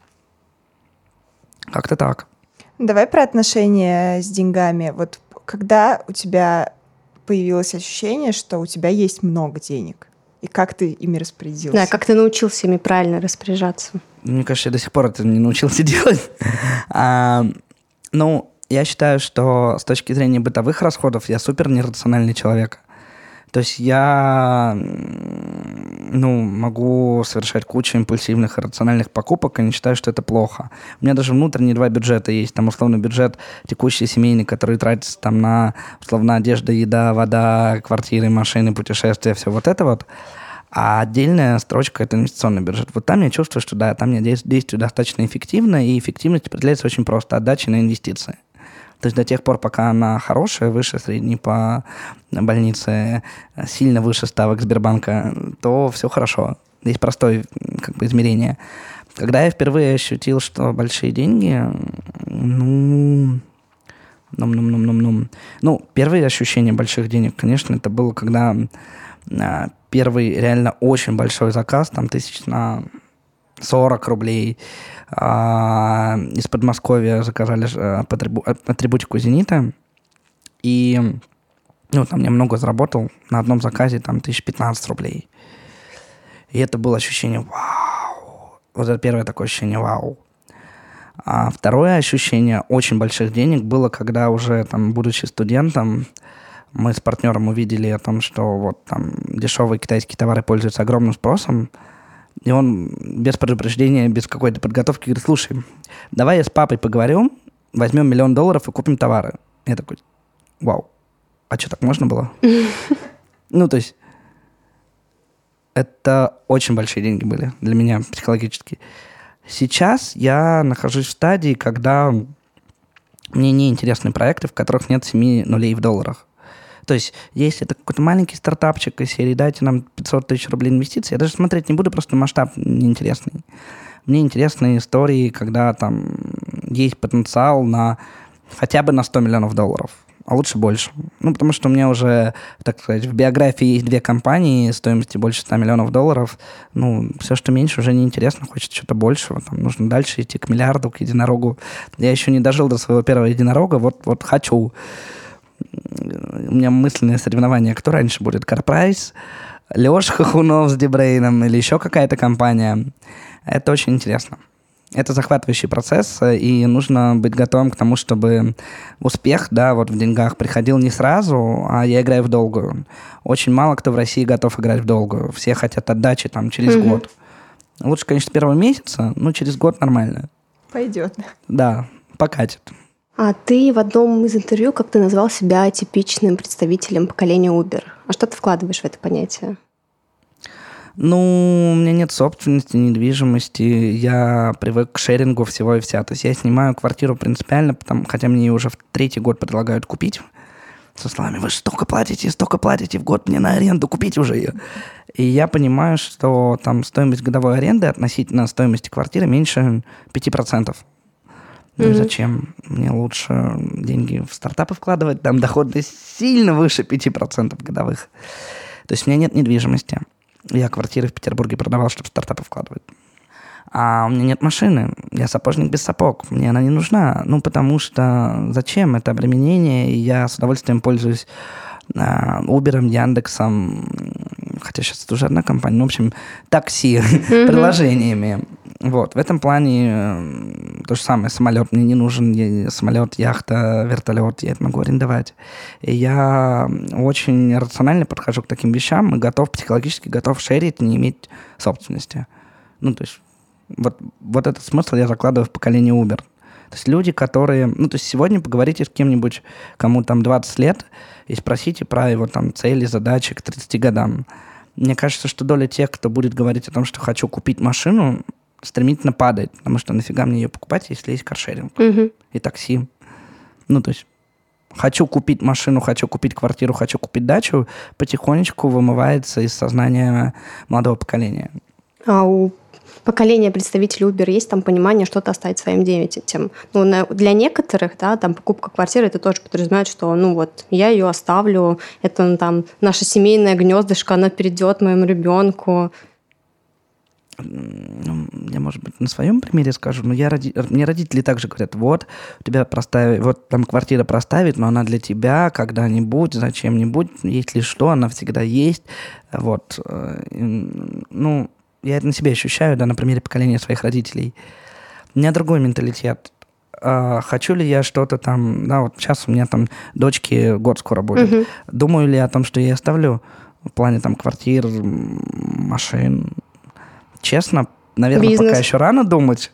Как-то так. Давай про отношения с деньгами. Вот когда у тебя появилось ощущение, что у тебя есть много денег? И как ты ими распорядился? Да, как ты научился ими правильно распоряжаться? Мне кажется, я до сих пор это не научился делать. а, ну, я считаю, что с точки зрения бытовых расходов я супер нерациональный человек. То есть я ну, могу совершать кучу импульсивных и рациональных покупок, и не считаю, что это плохо. У меня даже внутренние два бюджета есть. Там, условно, бюджет текущий, семейный, который тратится там на, условно, одежда, еда, вода, квартиры, машины, путешествия, все вот это вот. А отдельная строчка – это инвестиционный бюджет. Вот там я чувствую, что да, там я действую достаточно эффективно, и эффективность определяется очень просто – отдача на инвестиции. То есть до тех пор, пока она хорошая, выше средней по больнице, сильно выше ставок Сбербанка, то все хорошо. Здесь простое как бы измерение. Когда я впервые ощутил, что большие деньги, ну... Ну, ну, первые ощущения больших денег, конечно, это было, когда а, первый реально очень большой заказ, там тысяч на сорок рублей, а, из Подмосковья заказали атрибу, атрибутику «Зенита», и ну, там я много заработал, на одном заказе там тысяч пятнадцать рублей. И это было ощущение «вау». Вот это первое такое ощущение «вау». А второе ощущение очень больших денег было, когда уже, там, будучи студентом, мы с партнером увидели о том, что вот там дешевые китайские товары пользуются огромным спросом, и он без предупреждения, без какой-то подготовки говорит: слушай, давай я с папой поговорю, возьмем миллион долларов и купим товары. Я такой: вау, а что, так можно было? Ну, то есть это очень большие деньги были для меня психологически. Сейчас я нахожусь в стадии, когда мне неинтересны проекты, в которых нет семи нулей в долларах. То есть, если это какой-то маленький стартапчик из серии «дайте нам пятьсот тысяч рублей инвестиций», я даже смотреть не буду, просто масштаб неинтересный. Мне интересны истории, когда там есть потенциал на хотя бы на сто миллионов долларов, а лучше больше. Ну, потому что у меня уже, так сказать, в биографии есть две компании стоимостью больше ста миллионов долларов. Ну, все, что меньше, уже неинтересно, хочется что-то большего. Там нужно дальше идти к миллиарду, к единорогу. Я еще не дожил до своего первого единорога, вот, вот хочу. У меня мысленное соревнование, кто раньше будет, Карпрайс, Леша Хохунов с Дибрейном или еще какая-то компания. Это очень интересно. Это захватывающий процесс, и нужно быть готовым к тому, чтобы успех, да, вот в деньгах приходил не сразу, а я играю в долгую. Очень мало кто в России готов играть в долгую. Все хотят отдачи там через mm-hmm. год. Лучше, конечно, с первого месяца, но через год нормально. Пойдет. Да, покатит. А ты в одном из интервью как-то назвал себя типичным представителем поколения Uber. А что ты вкладываешь в это понятие? Ну, у меня нет собственности, недвижимости, я привык к шерингу всего и вся. То есть я снимаю квартиру принципиально, потому, хотя мне ее уже в третий год предлагают купить. Со словами: вы столько платите, столько платите в год мне на аренду, купите уже ее. И я понимаю, что там стоимость годовой аренды относительно стоимости квартиры меньше пяти процентов. Ну mm-hmm. и зачем? Мне лучше деньги в стартапы вкладывать, там доходность сильно выше пяти процентов годовых. То есть у меня нет недвижимости. Я квартиры в Петербурге продавал, чтобы в стартапы вкладывать. А у меня нет машины. Я сапожник без сапог. Мне она не нужна. Ну, потому что зачем? Это обременение. И я с удовольствием пользуюсь а, Uber, Яндексом. Хотя сейчас это уже одна компания. Ну, в общем, такси, mm-hmm. приложениями. Вот. В этом плане то же самое. Самолет мне не нужен. Самолет, яхта, вертолет. Я это могу арендовать. И я очень рационально подхожу к таким вещам и готов, психологически готов шерить, не иметь собственности. Ну, то есть вот, вот этот смысл я закладываю в поколение Uber. То есть люди, которые... Ну, то есть сегодня поговорите с кем-нибудь, кому там двадцать лет, и спросите про его там цели, задачи к тридцати годам. Мне кажется, что доля тех, кто будет говорить о том, что хочу купить машину, стремительно падает, потому что нафига мне ее покупать, если есть каршеринг mm-hmm. и такси. Ну, то есть хочу купить машину, хочу купить квартиру, хочу купить дачу, потихонечку вымывается из сознания молодого поколения. А у поколения представителей Uber есть там понимание что-то оставить своим детям? Ну, на, для некоторых, да, там покупка квартиры, это тоже подразумевает, что, ну вот, я ее оставлю, это ну, там наше семейное гнездышко, оно перейдет моему ребенку. ну, я, может быть, на своем примере скажу, но я роди... мне родители также говорят, вот, у тебя проставит, вот там квартира проставит, но она для тебя когда-нибудь, зачем-нибудь, если что, она всегда есть. Вот. Ну, я это на себе ощущаю, да, на примере поколения своих родителей. У меня другой менталитет. А, хочу ли я что-то там, да, вот сейчас у меня там дочке год скоро будет. Uh-huh. Думаю ли я о том, что я оставлю в плане там квартир, машин? Честно, наверное, Бизнес. Пока еще рано думать,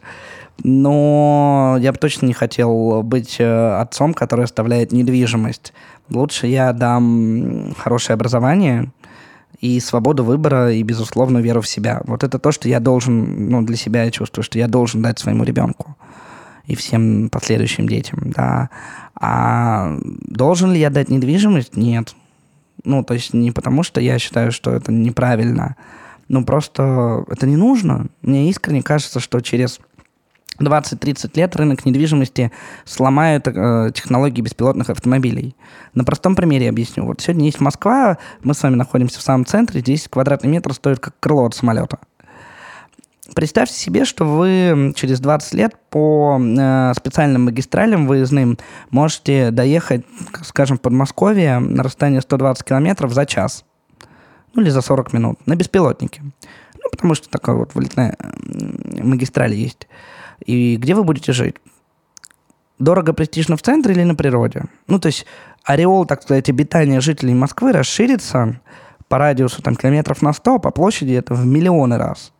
но я бы точно не хотел быть отцом, который оставляет недвижимость. Лучше я дам хорошее образование и свободу выбора, и, безусловно, веру в себя. Вот это то, что я должен, ну, для себя я чувствую, что я должен дать своему ребенку и всем последующим детям, да. А должен ли я дать недвижимость? Нет. Ну, то есть не потому, что я считаю, что это неправильно, ну, просто это не нужно. Мне искренне кажется, что через двадцать-тридцать лет рынок недвижимости сломают э, технологии беспилотных автомобилей. На простом примере объясню. Вот сегодня есть Москва, мы с вами находимся в самом центре, здесь квадратный метр стоит как крыло от самолета. Представьте себе, что вы через двадцать лет по э, специальным магистралям выездным можете доехать, скажем, в Подмосковье на расстояние сто двадцать километров за час. Ну, или за сорок минут, на беспилотнике. Ну, потому что такая вот вылетная магистраль есть. И где вы будете жить? Дорого, престижно в центре или на природе? Ну, то есть ореол, так сказать, обитания жителей Москвы расширится по радиусу там, километров на сто, по площади это в миллионы раз.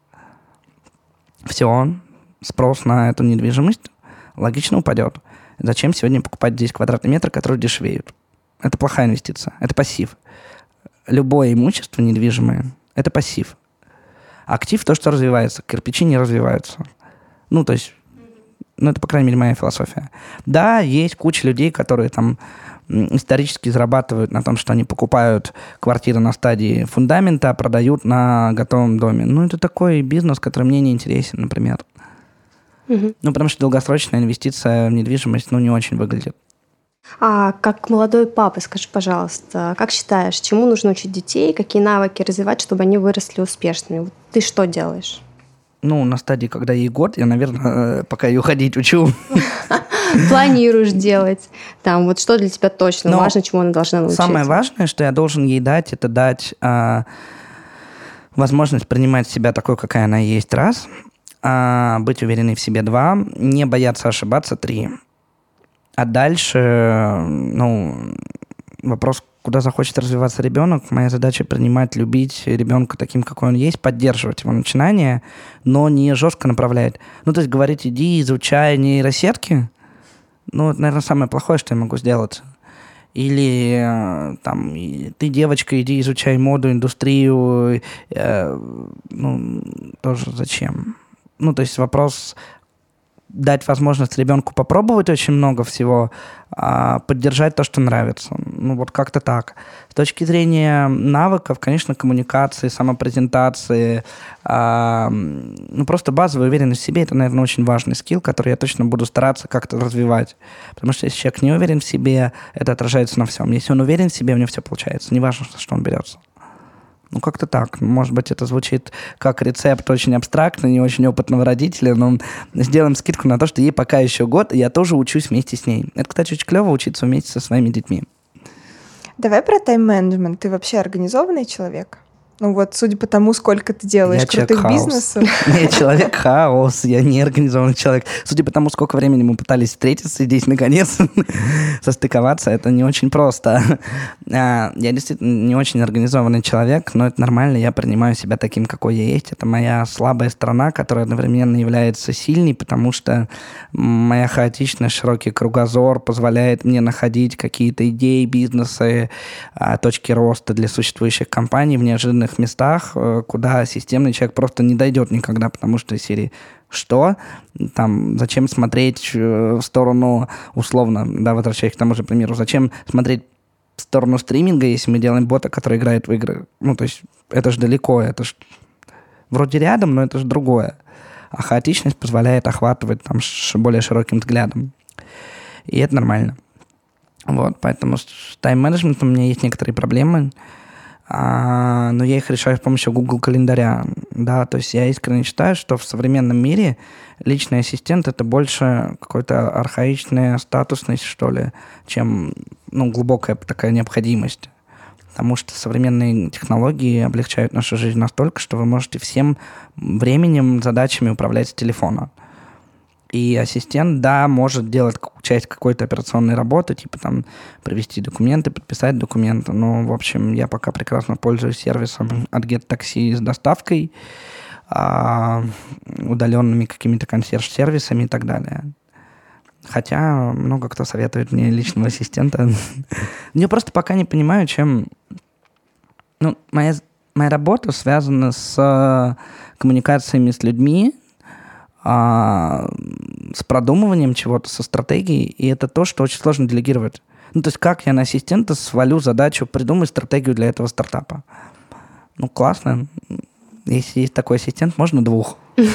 Все, спрос на эту недвижимость логично упадет. Зачем сегодня покупать здесь квадратный метр, которые дешевеют? Это плохая инвестиция, это пассив. Любое имущество недвижимое – это пассив. Актив – то, что развивается. Кирпичи не развиваются. Ну, то есть, ну, это, по крайней мере, моя философия. Да, есть куча людей, которые там исторически зарабатывают на том, что они покупают квартиры на стадии фундамента, а продают на готовом доме. Ну, это такой бизнес, который мне не интересен, например. Угу. Ну, потому что долгосрочная инвестиция в недвижимость, ну, не очень выглядит. А как молодой папа, скажи, пожалуйста, как считаешь, чему нужно учить детей, какие навыки развивать, чтобы они выросли успешными? Вот ты что делаешь? Ну, на стадии, когда ей год, я, наверное, пока ее ходить учу. Планируешь делать? Там, вот что для тебя точно Но важно, чему она должна научиться? Самое важное, что я должен ей дать, это дать а, возможность принимать себя такой, какая она есть, раз, а, быть уверенной в себе, два, не бояться ошибаться, три. А дальше, ну, вопрос, куда захочет развиваться ребенок. Моя задача принимать, любить ребенка таким, какой он есть, поддерживать его начинания, но не жестко направлять. Ну, то есть говорить, иди, изучай нейросетки. Ну, это, наверное, самое плохое, что я могу сделать. Или там, ты, девочка, иди, изучай моду, индустрию. Э, ну, тоже зачем? Ну, то есть вопрос... дать возможность ребенку попробовать очень много всего, а поддержать то, что нравится. Ну, вот как-то так. С точки зрения навыков, конечно, коммуникации, самопрезентации, а, ну, просто базовая уверенность в себе – это, наверное, очень важный скилл, который я точно буду стараться как-то развивать. Потому что если человек не уверен в себе, это отражается на всем. Если он уверен в себе, у него все получается. Неважно, что он берется. Ну, как-то так. Может быть, это звучит как рецепт очень абстрактный, не очень опытного родителя, но сделаем скидку на то, что ей пока еще год, и я тоже учусь вместе с ней. Это, кстати, очень клево учиться вместе со своими детьми. Давай про тайм-менеджмент. Ты вообще организованный человек? Ну вот, судя по тому, сколько ты делаешь я крутых бизнесов. Я человек-хаос, я не организованный человек. Судя по тому, сколько времени мы пытались встретиться здесь, наконец, состыковаться, это не очень просто. Я действительно не очень организованный человек, но это нормально, я принимаю себя таким, какой я есть. Это моя слабая сторона, которая одновременно является сильной, потому что моя хаотичность, широкий кругозор позволяет мне находить какие-то идеи, бизнесы, точки роста для существующих компаний в неожиданных местах, куда системный человек просто не дойдет никогда, потому что из серии «Что?» Там, зачем смотреть в сторону, условно, да, возвращаясь к тому же примеру, зачем смотреть в сторону стриминга, если мы делаем бота, который играет в игры? Ну, то есть это же далеко, это же вроде рядом, но это же другое. А хаотичность позволяет охватывать там более широким взглядом. И это нормально. Вот, поэтому с тайм-менеджментом у меня есть некоторые проблемы. а, но я их решаю с помощью Google календаря. Да, то есть я искренне считаю, что в современном мире личный ассистент — это больше какой-то архаичная статусность, что ли, чем ну, глубокая такая необходимость. Потому что современные технологии облегчают нашу жизнь настолько, что вы можете всем временем, задачами управлять с телефона. И ассистент, да, может делать часть какой-то операционной работы, типа там привести документы, подписать документы. Но, в общем, я пока прекрасно пользуюсь сервисом от GetTaxi с доставкой, а, удаленными какими-то консьерж-сервисами и так далее. Хотя много кто советует мне личного ассистента. Я просто пока не понимаю, чем... Ну, моя, моя работа связана с коммуникациями с людьми, а, с продумыванием чего-то, со стратегией, и это то, что очень сложно делегировать. Ну, то есть как я на ассистента свалю задачу придумать стратегию для этого стартапа? Ну, классно. Если есть такой ассистент, можно двух.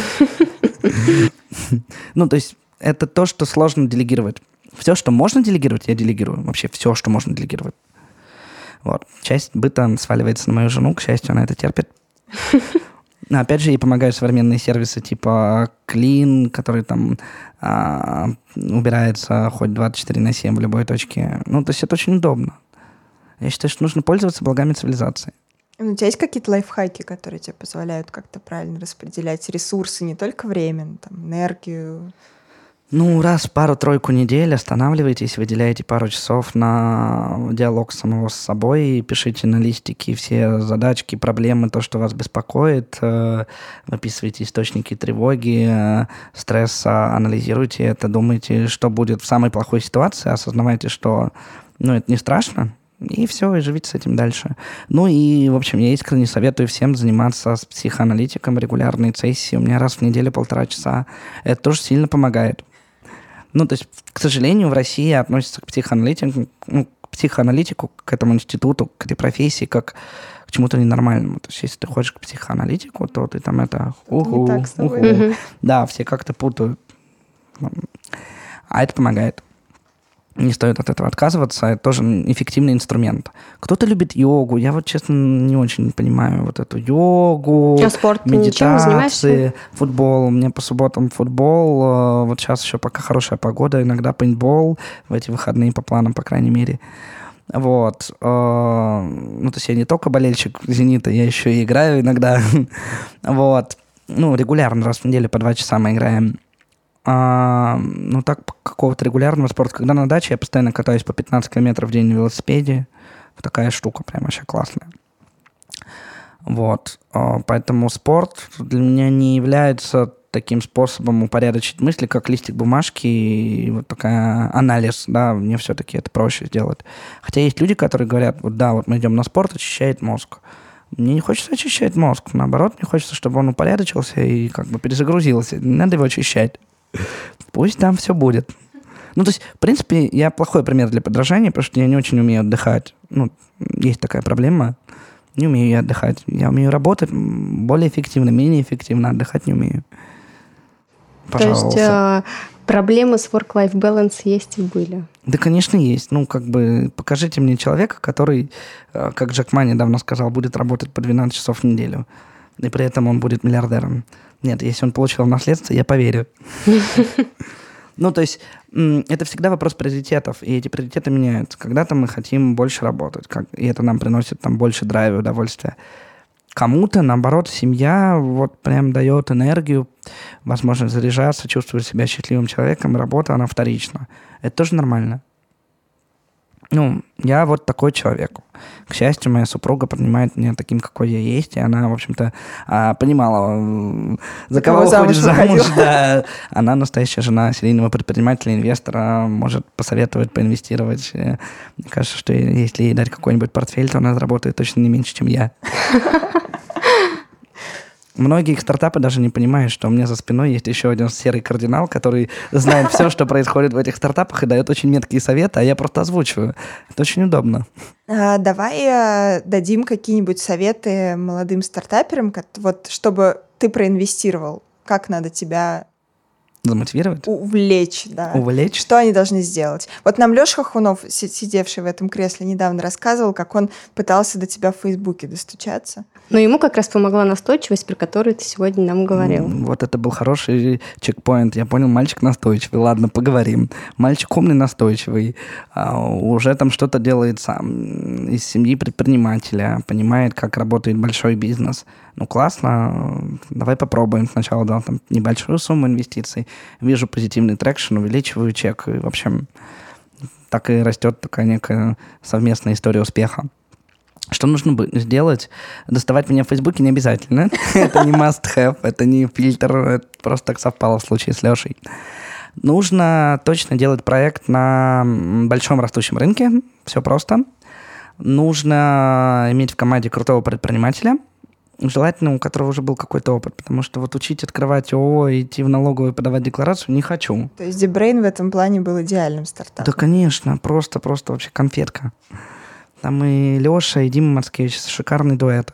Ну, то есть это то, что сложно делегировать. Все, что можно делегировать, я делегирую. Вообще все, что можно делегировать. Вот. Часть быта сваливается на мою жену, к счастью, она это терпит. Но опять же, ей помогают современные сервисы типа Clean, который там а, убирается хоть двадцать четыре на семь в любой точке. Ну, то есть это очень удобно. Я считаю, что нужно пользоваться благами цивилизации. У тебя есть какие-то лайфхаки, которые тебе позволяют как-то правильно распределять ресурсы, не только время, но там, энергию? Ну, раз в пару-тройку недель останавливайтесь, выделяете пару часов на диалог самого с собой, пишите на листике все задачки, проблемы, то, что вас беспокоит, выписывайте источники тревоги, стресса, анализируйте это, думайте, что будет в самой плохой ситуации, осознавайте, что ну, это не страшно, и все, и живите с этим дальше. Ну и, в общем, я искренне советую всем заниматься с психоаналитиком, регулярные сессии, у меня раз в неделю полтора часа, это тоже сильно помогает. Ну, то есть, к сожалению, в России относятся к психоаналитику, ну, к психоаналитику, к этому институту, к этой профессии, как к чему-то ненормальному. То есть, если ты ходишь к психоаналитику, то ты там это... Уху, не так с тобой. уху. Угу. Да, все как-то путают. А это помогает. Не стоит от этого отказываться, это тоже эффективный инструмент. Кто-то любит йогу, я вот, честно, не очень понимаю вот эту йогу, а спорт медитации, футбол. У меня по субботам футбол, вот сейчас еще пока хорошая погода, иногда пейнтбол, в эти выходные по планам, по крайней мере. Вот. Ну, то есть я не только болельщик «Зенита», я еще и играю иногда. Вот. Ну, регулярно, раз в неделю по два часа мы играем. А, ну, так, какого-то регулярного спорта. Когда на даче, я постоянно катаюсь по пятнадцать километров в день на велосипеде. Такая штука прям вообще классная. Вот. А, поэтому спорт для меня не является таким способом упорядочить мысли, как листик бумажки и вот такая анализ, да, мне все-таки это проще сделать. Хотя есть люди, которые говорят, вот да, вот мы идем на спорт, очищает мозг. Мне не хочется очищать мозг, наоборот, мне хочется, чтобы он упорядочился и как бы перезагрузился. Не надо его очищать. Пусть там все будет. Ну, то есть, в принципе, я плохой пример для подражания, потому что я не очень умею отдыхать. Ну, есть такая проблема. Не умею я отдыхать. Я умею работать более эффективно, менее эффективно, отдыхать не умею. Пожалуйста. То есть э, проблемы с work-life balance есть и были? Да, конечно, есть. Ну, как бы, покажите мне человека, который, э, как Джек Ма недавно сказал, будет работать по двенадцать часов в неделю. И при этом он будет миллиардером. Нет, если он получил в наследство, я поверю. Ну, то есть, это всегда вопрос приоритетов, и эти приоритеты меняются. Когда-то мы хотим больше работать, и это нам приносит там больше драйва, удовольствия. Кому-то, наоборот, семья вот прям дает энергию, возможность заряжаться, чувствовать себя счастливым человеком, и работа, она вторична. Это тоже нормально. Ну, я вот такой человек. К счастью, моя супруга принимает меня таким, какой я есть, и она, в общем-то, понимала, за кого выходишь замуж. Да. Она настоящая жена серийного предпринимателя, инвестора, может посоветовать, поинвестировать. Мне кажется, что если ей дать какой-нибудь портфель, то она заработает точно не меньше, чем я. Многие их стартапы даже не понимают, что у меня за спиной есть еще один серый кардинал, который знает все, что происходит в этих стартапах, и дает очень меткие советы, а я просто озвучиваю. Это очень удобно. А, давай а, дадим какие-нибудь советы молодым стартаперам, вот, чтобы ты проинвестировал. Как надо тебя Замотивировать? Увлечь, да. Увлечь? Что они должны сделать? Вот нам Леша Хохунов, сидевший в этом кресле, недавно рассказывал, как он пытался до тебя в Фейсбуке достучаться. Но ему как раз помогла настойчивость, про которую ты сегодня нам говорил. Вот это был хороший чекпоинт. Я понял, мальчик настойчивый. Ладно, поговорим. Мальчик умный, настойчивый. А, уже там что-то делает сам. Из семьи предпринимателя. Понимает, как работает большой бизнес. Ну, классно. Давай попробуем. Сначала дал там небольшую сумму инвестиций. Вижу позитивный трекшн, увеличиваю чек. И, в общем, так и растет такая некая совместная история успеха. Что нужно сделать? Доставать меня в Фейсбуке не обязательно. Это не must-have, это не фильтр, это просто так совпало в случае с Лешей. Нужно точно делать проект на большом растущем рынке. Все просто. Нужно иметь в команде крутого предпринимателя, желательно, у которого уже был какой-то опыт, потому что вот учить открывать ООО и идти в налоговую подавать декларацию не хочу. То есть DeepBrain в этом плане был идеальным стартапом? Да, конечно, просто-просто вообще конфетка. Там и Леша, и Дима Мацкевич, шикарный дуэт.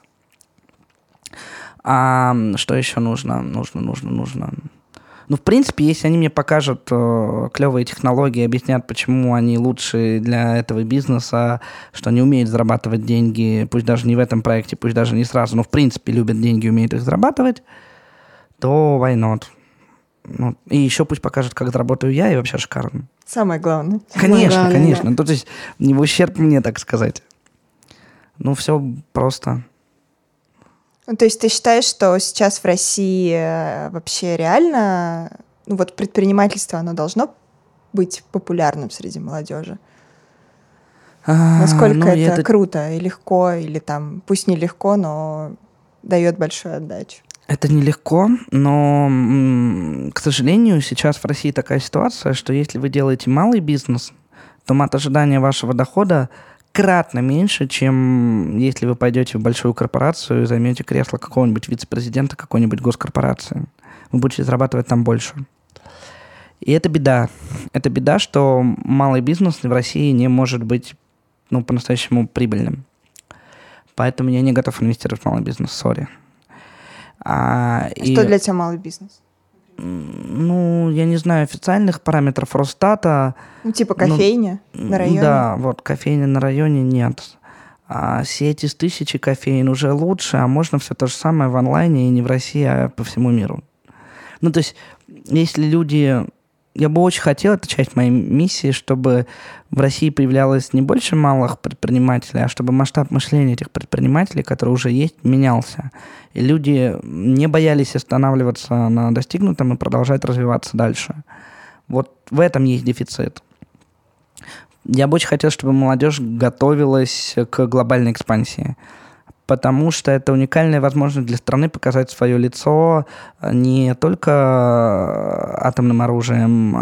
А что еще нужно? Нужно, нужно, нужно. Ну, в принципе, если они мне покажут э, клевые технологии, объяснят, почему они лучше для этого бизнеса, что они умеют зарабатывать деньги, пусть даже не в этом проекте, пусть даже не сразу, но в принципе любят деньги, умеют их зарабатывать, то why not? Ну, и еще пусть покажут, как заработаю я, и вообще шикарно. Самое главное. Конечно, главное, конечно. да. Ну, то есть не в ущерб мне, так сказать. Ну, все просто. Ну, то есть ты считаешь, что сейчас в России вообще реально, ну вот предпринимательство, оно должно быть популярным среди молодежи? А, Насколько ну, это, это круто и легко, или там, пусть не легко, но дает большую отдачу? Это нелегко, но, к сожалению, сейчас в России такая ситуация, что если вы делаете малый бизнес, то мат ожидания вашего дохода кратно меньше, чем если вы пойдете в большую корпорацию и займете кресло какого-нибудь вице-президента какой-нибудь госкорпорации. Вы будете зарабатывать там больше. И это беда. Это беда, что малый бизнес в России не может быть, ну, по-настоящему прибыльным. Поэтому я не готов инвестировать в малый бизнес, сори. А, что и, для тебя малый бизнес? Ну, я не знаю официальных параметров Росстата. Ну, типа кофейня ну, на районе? Да, вот кофейня на районе нет. А сеть из тысячи кофеин уже лучше, а можно все то же самое в онлайне и не в России, а по всему миру. Ну, то есть, если люди... Я бы очень хотел, это часть моей миссии, чтобы в России появлялось не больше малых предпринимателей, а чтобы масштаб мышления этих предпринимателей, которые уже есть, менялся. И люди не боялись останавливаться на достигнутом и продолжать развиваться дальше. Вот в этом есть дефицит. Я бы очень хотел, чтобы молодежь готовилась к глобальной экспансии. Потому что это уникальная возможность для страны показать свое лицо не только атомным оружием,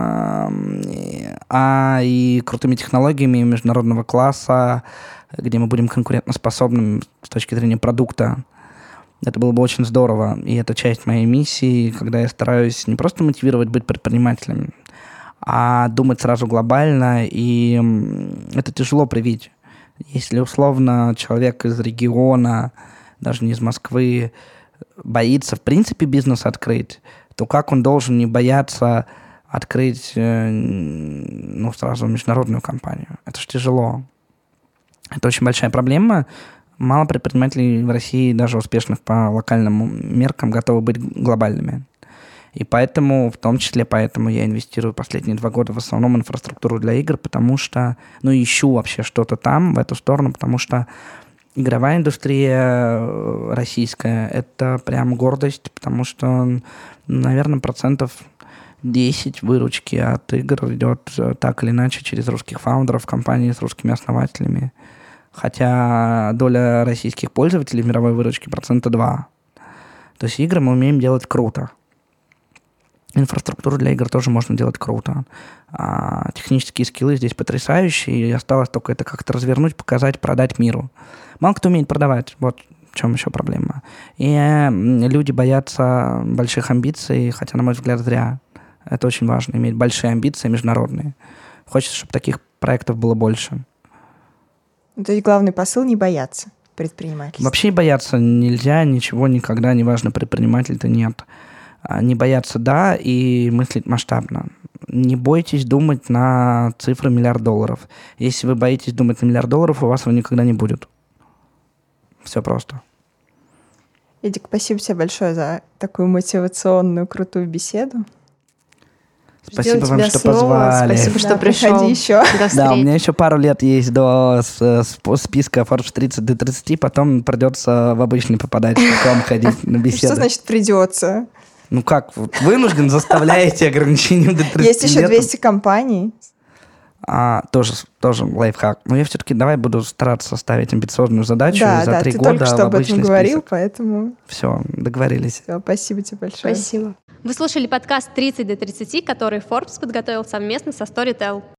а и крутыми технологиями международного класса, где мы будем конкурентоспособными с точки зрения продукта. Это было бы очень здорово. И это часть моей миссии, когда я стараюсь не просто мотивировать быть предпринимателем, а думать сразу глобально. И это тяжело привить. Если условно человек из региона, даже не из Москвы, боится в принципе бизнес открыть, то как он должен не бояться открыть, ну, сразу международную компанию? Это же тяжело. Это очень большая проблема. Мало предпринимателей в России, даже успешных по локальным меркам, готовы быть глобальными. И поэтому, в том числе поэтому я инвестирую последние два года в основном в инфраструктуру для игр, потому что, ну, ищу вообще что-то там, в эту сторону, потому что игровая индустрия российская – это прям гордость, потому что, наверное, процентов десять выручки от игр идет так или иначе через русских фаундеров, компании с русскими основателями. Хотя доля российских пользователей в мировой выручке процента два. То есть игры мы умеем делать круто. Инфраструктуру для игр тоже можно делать круто. А, технические скиллы здесь потрясающие, и осталось только это как-то развернуть, показать, продать миру. Мало кто умеет продавать, вот в чем еще проблема. И э, люди боятся больших амбиций, хотя, на мой взгляд, зря. Это очень важно, иметь большие амбиции международные. Хочется, чтобы таких проектов было больше. То есть главный посыл — не бояться предпринимательства. Вообще бояться нельзя, ничего никогда, неважно, предприниматель ты нет. Не бояться «да» и мыслить масштабно. Не бойтесь думать на цифры миллиард долларов. Если вы боитесь думать на миллиард долларов, у вас его никогда не будет. Все просто. Эдик, спасибо тебе большое за такую мотивационную, крутую беседу. Спасибо Ждем вам, тебя что снова. позвали. Спасибо, что Да, пришел. приходи еще. До встречи. Да, у меня еще пару лет есть до с- с- списка Forbes тридцать до тридцати, потом придется в обычный попадать, к вам ходить на Что беседы. значит придется? Ну как, вот вынужден, заставляете ограничением до тридцати Есть еще лет. двести компаний. А, тоже, тоже лайфхак. Но я все-таки давай буду стараться ставить амбициозную задачу Да, и за да, три ты года только что в об этом обычный говорил, список. поэтому Все, договорились. всё, спасибо тебе большое. Спасибо. Вы слушали подкаст тридцать до тридцати, который Forbes подготовил совместно со Storytel.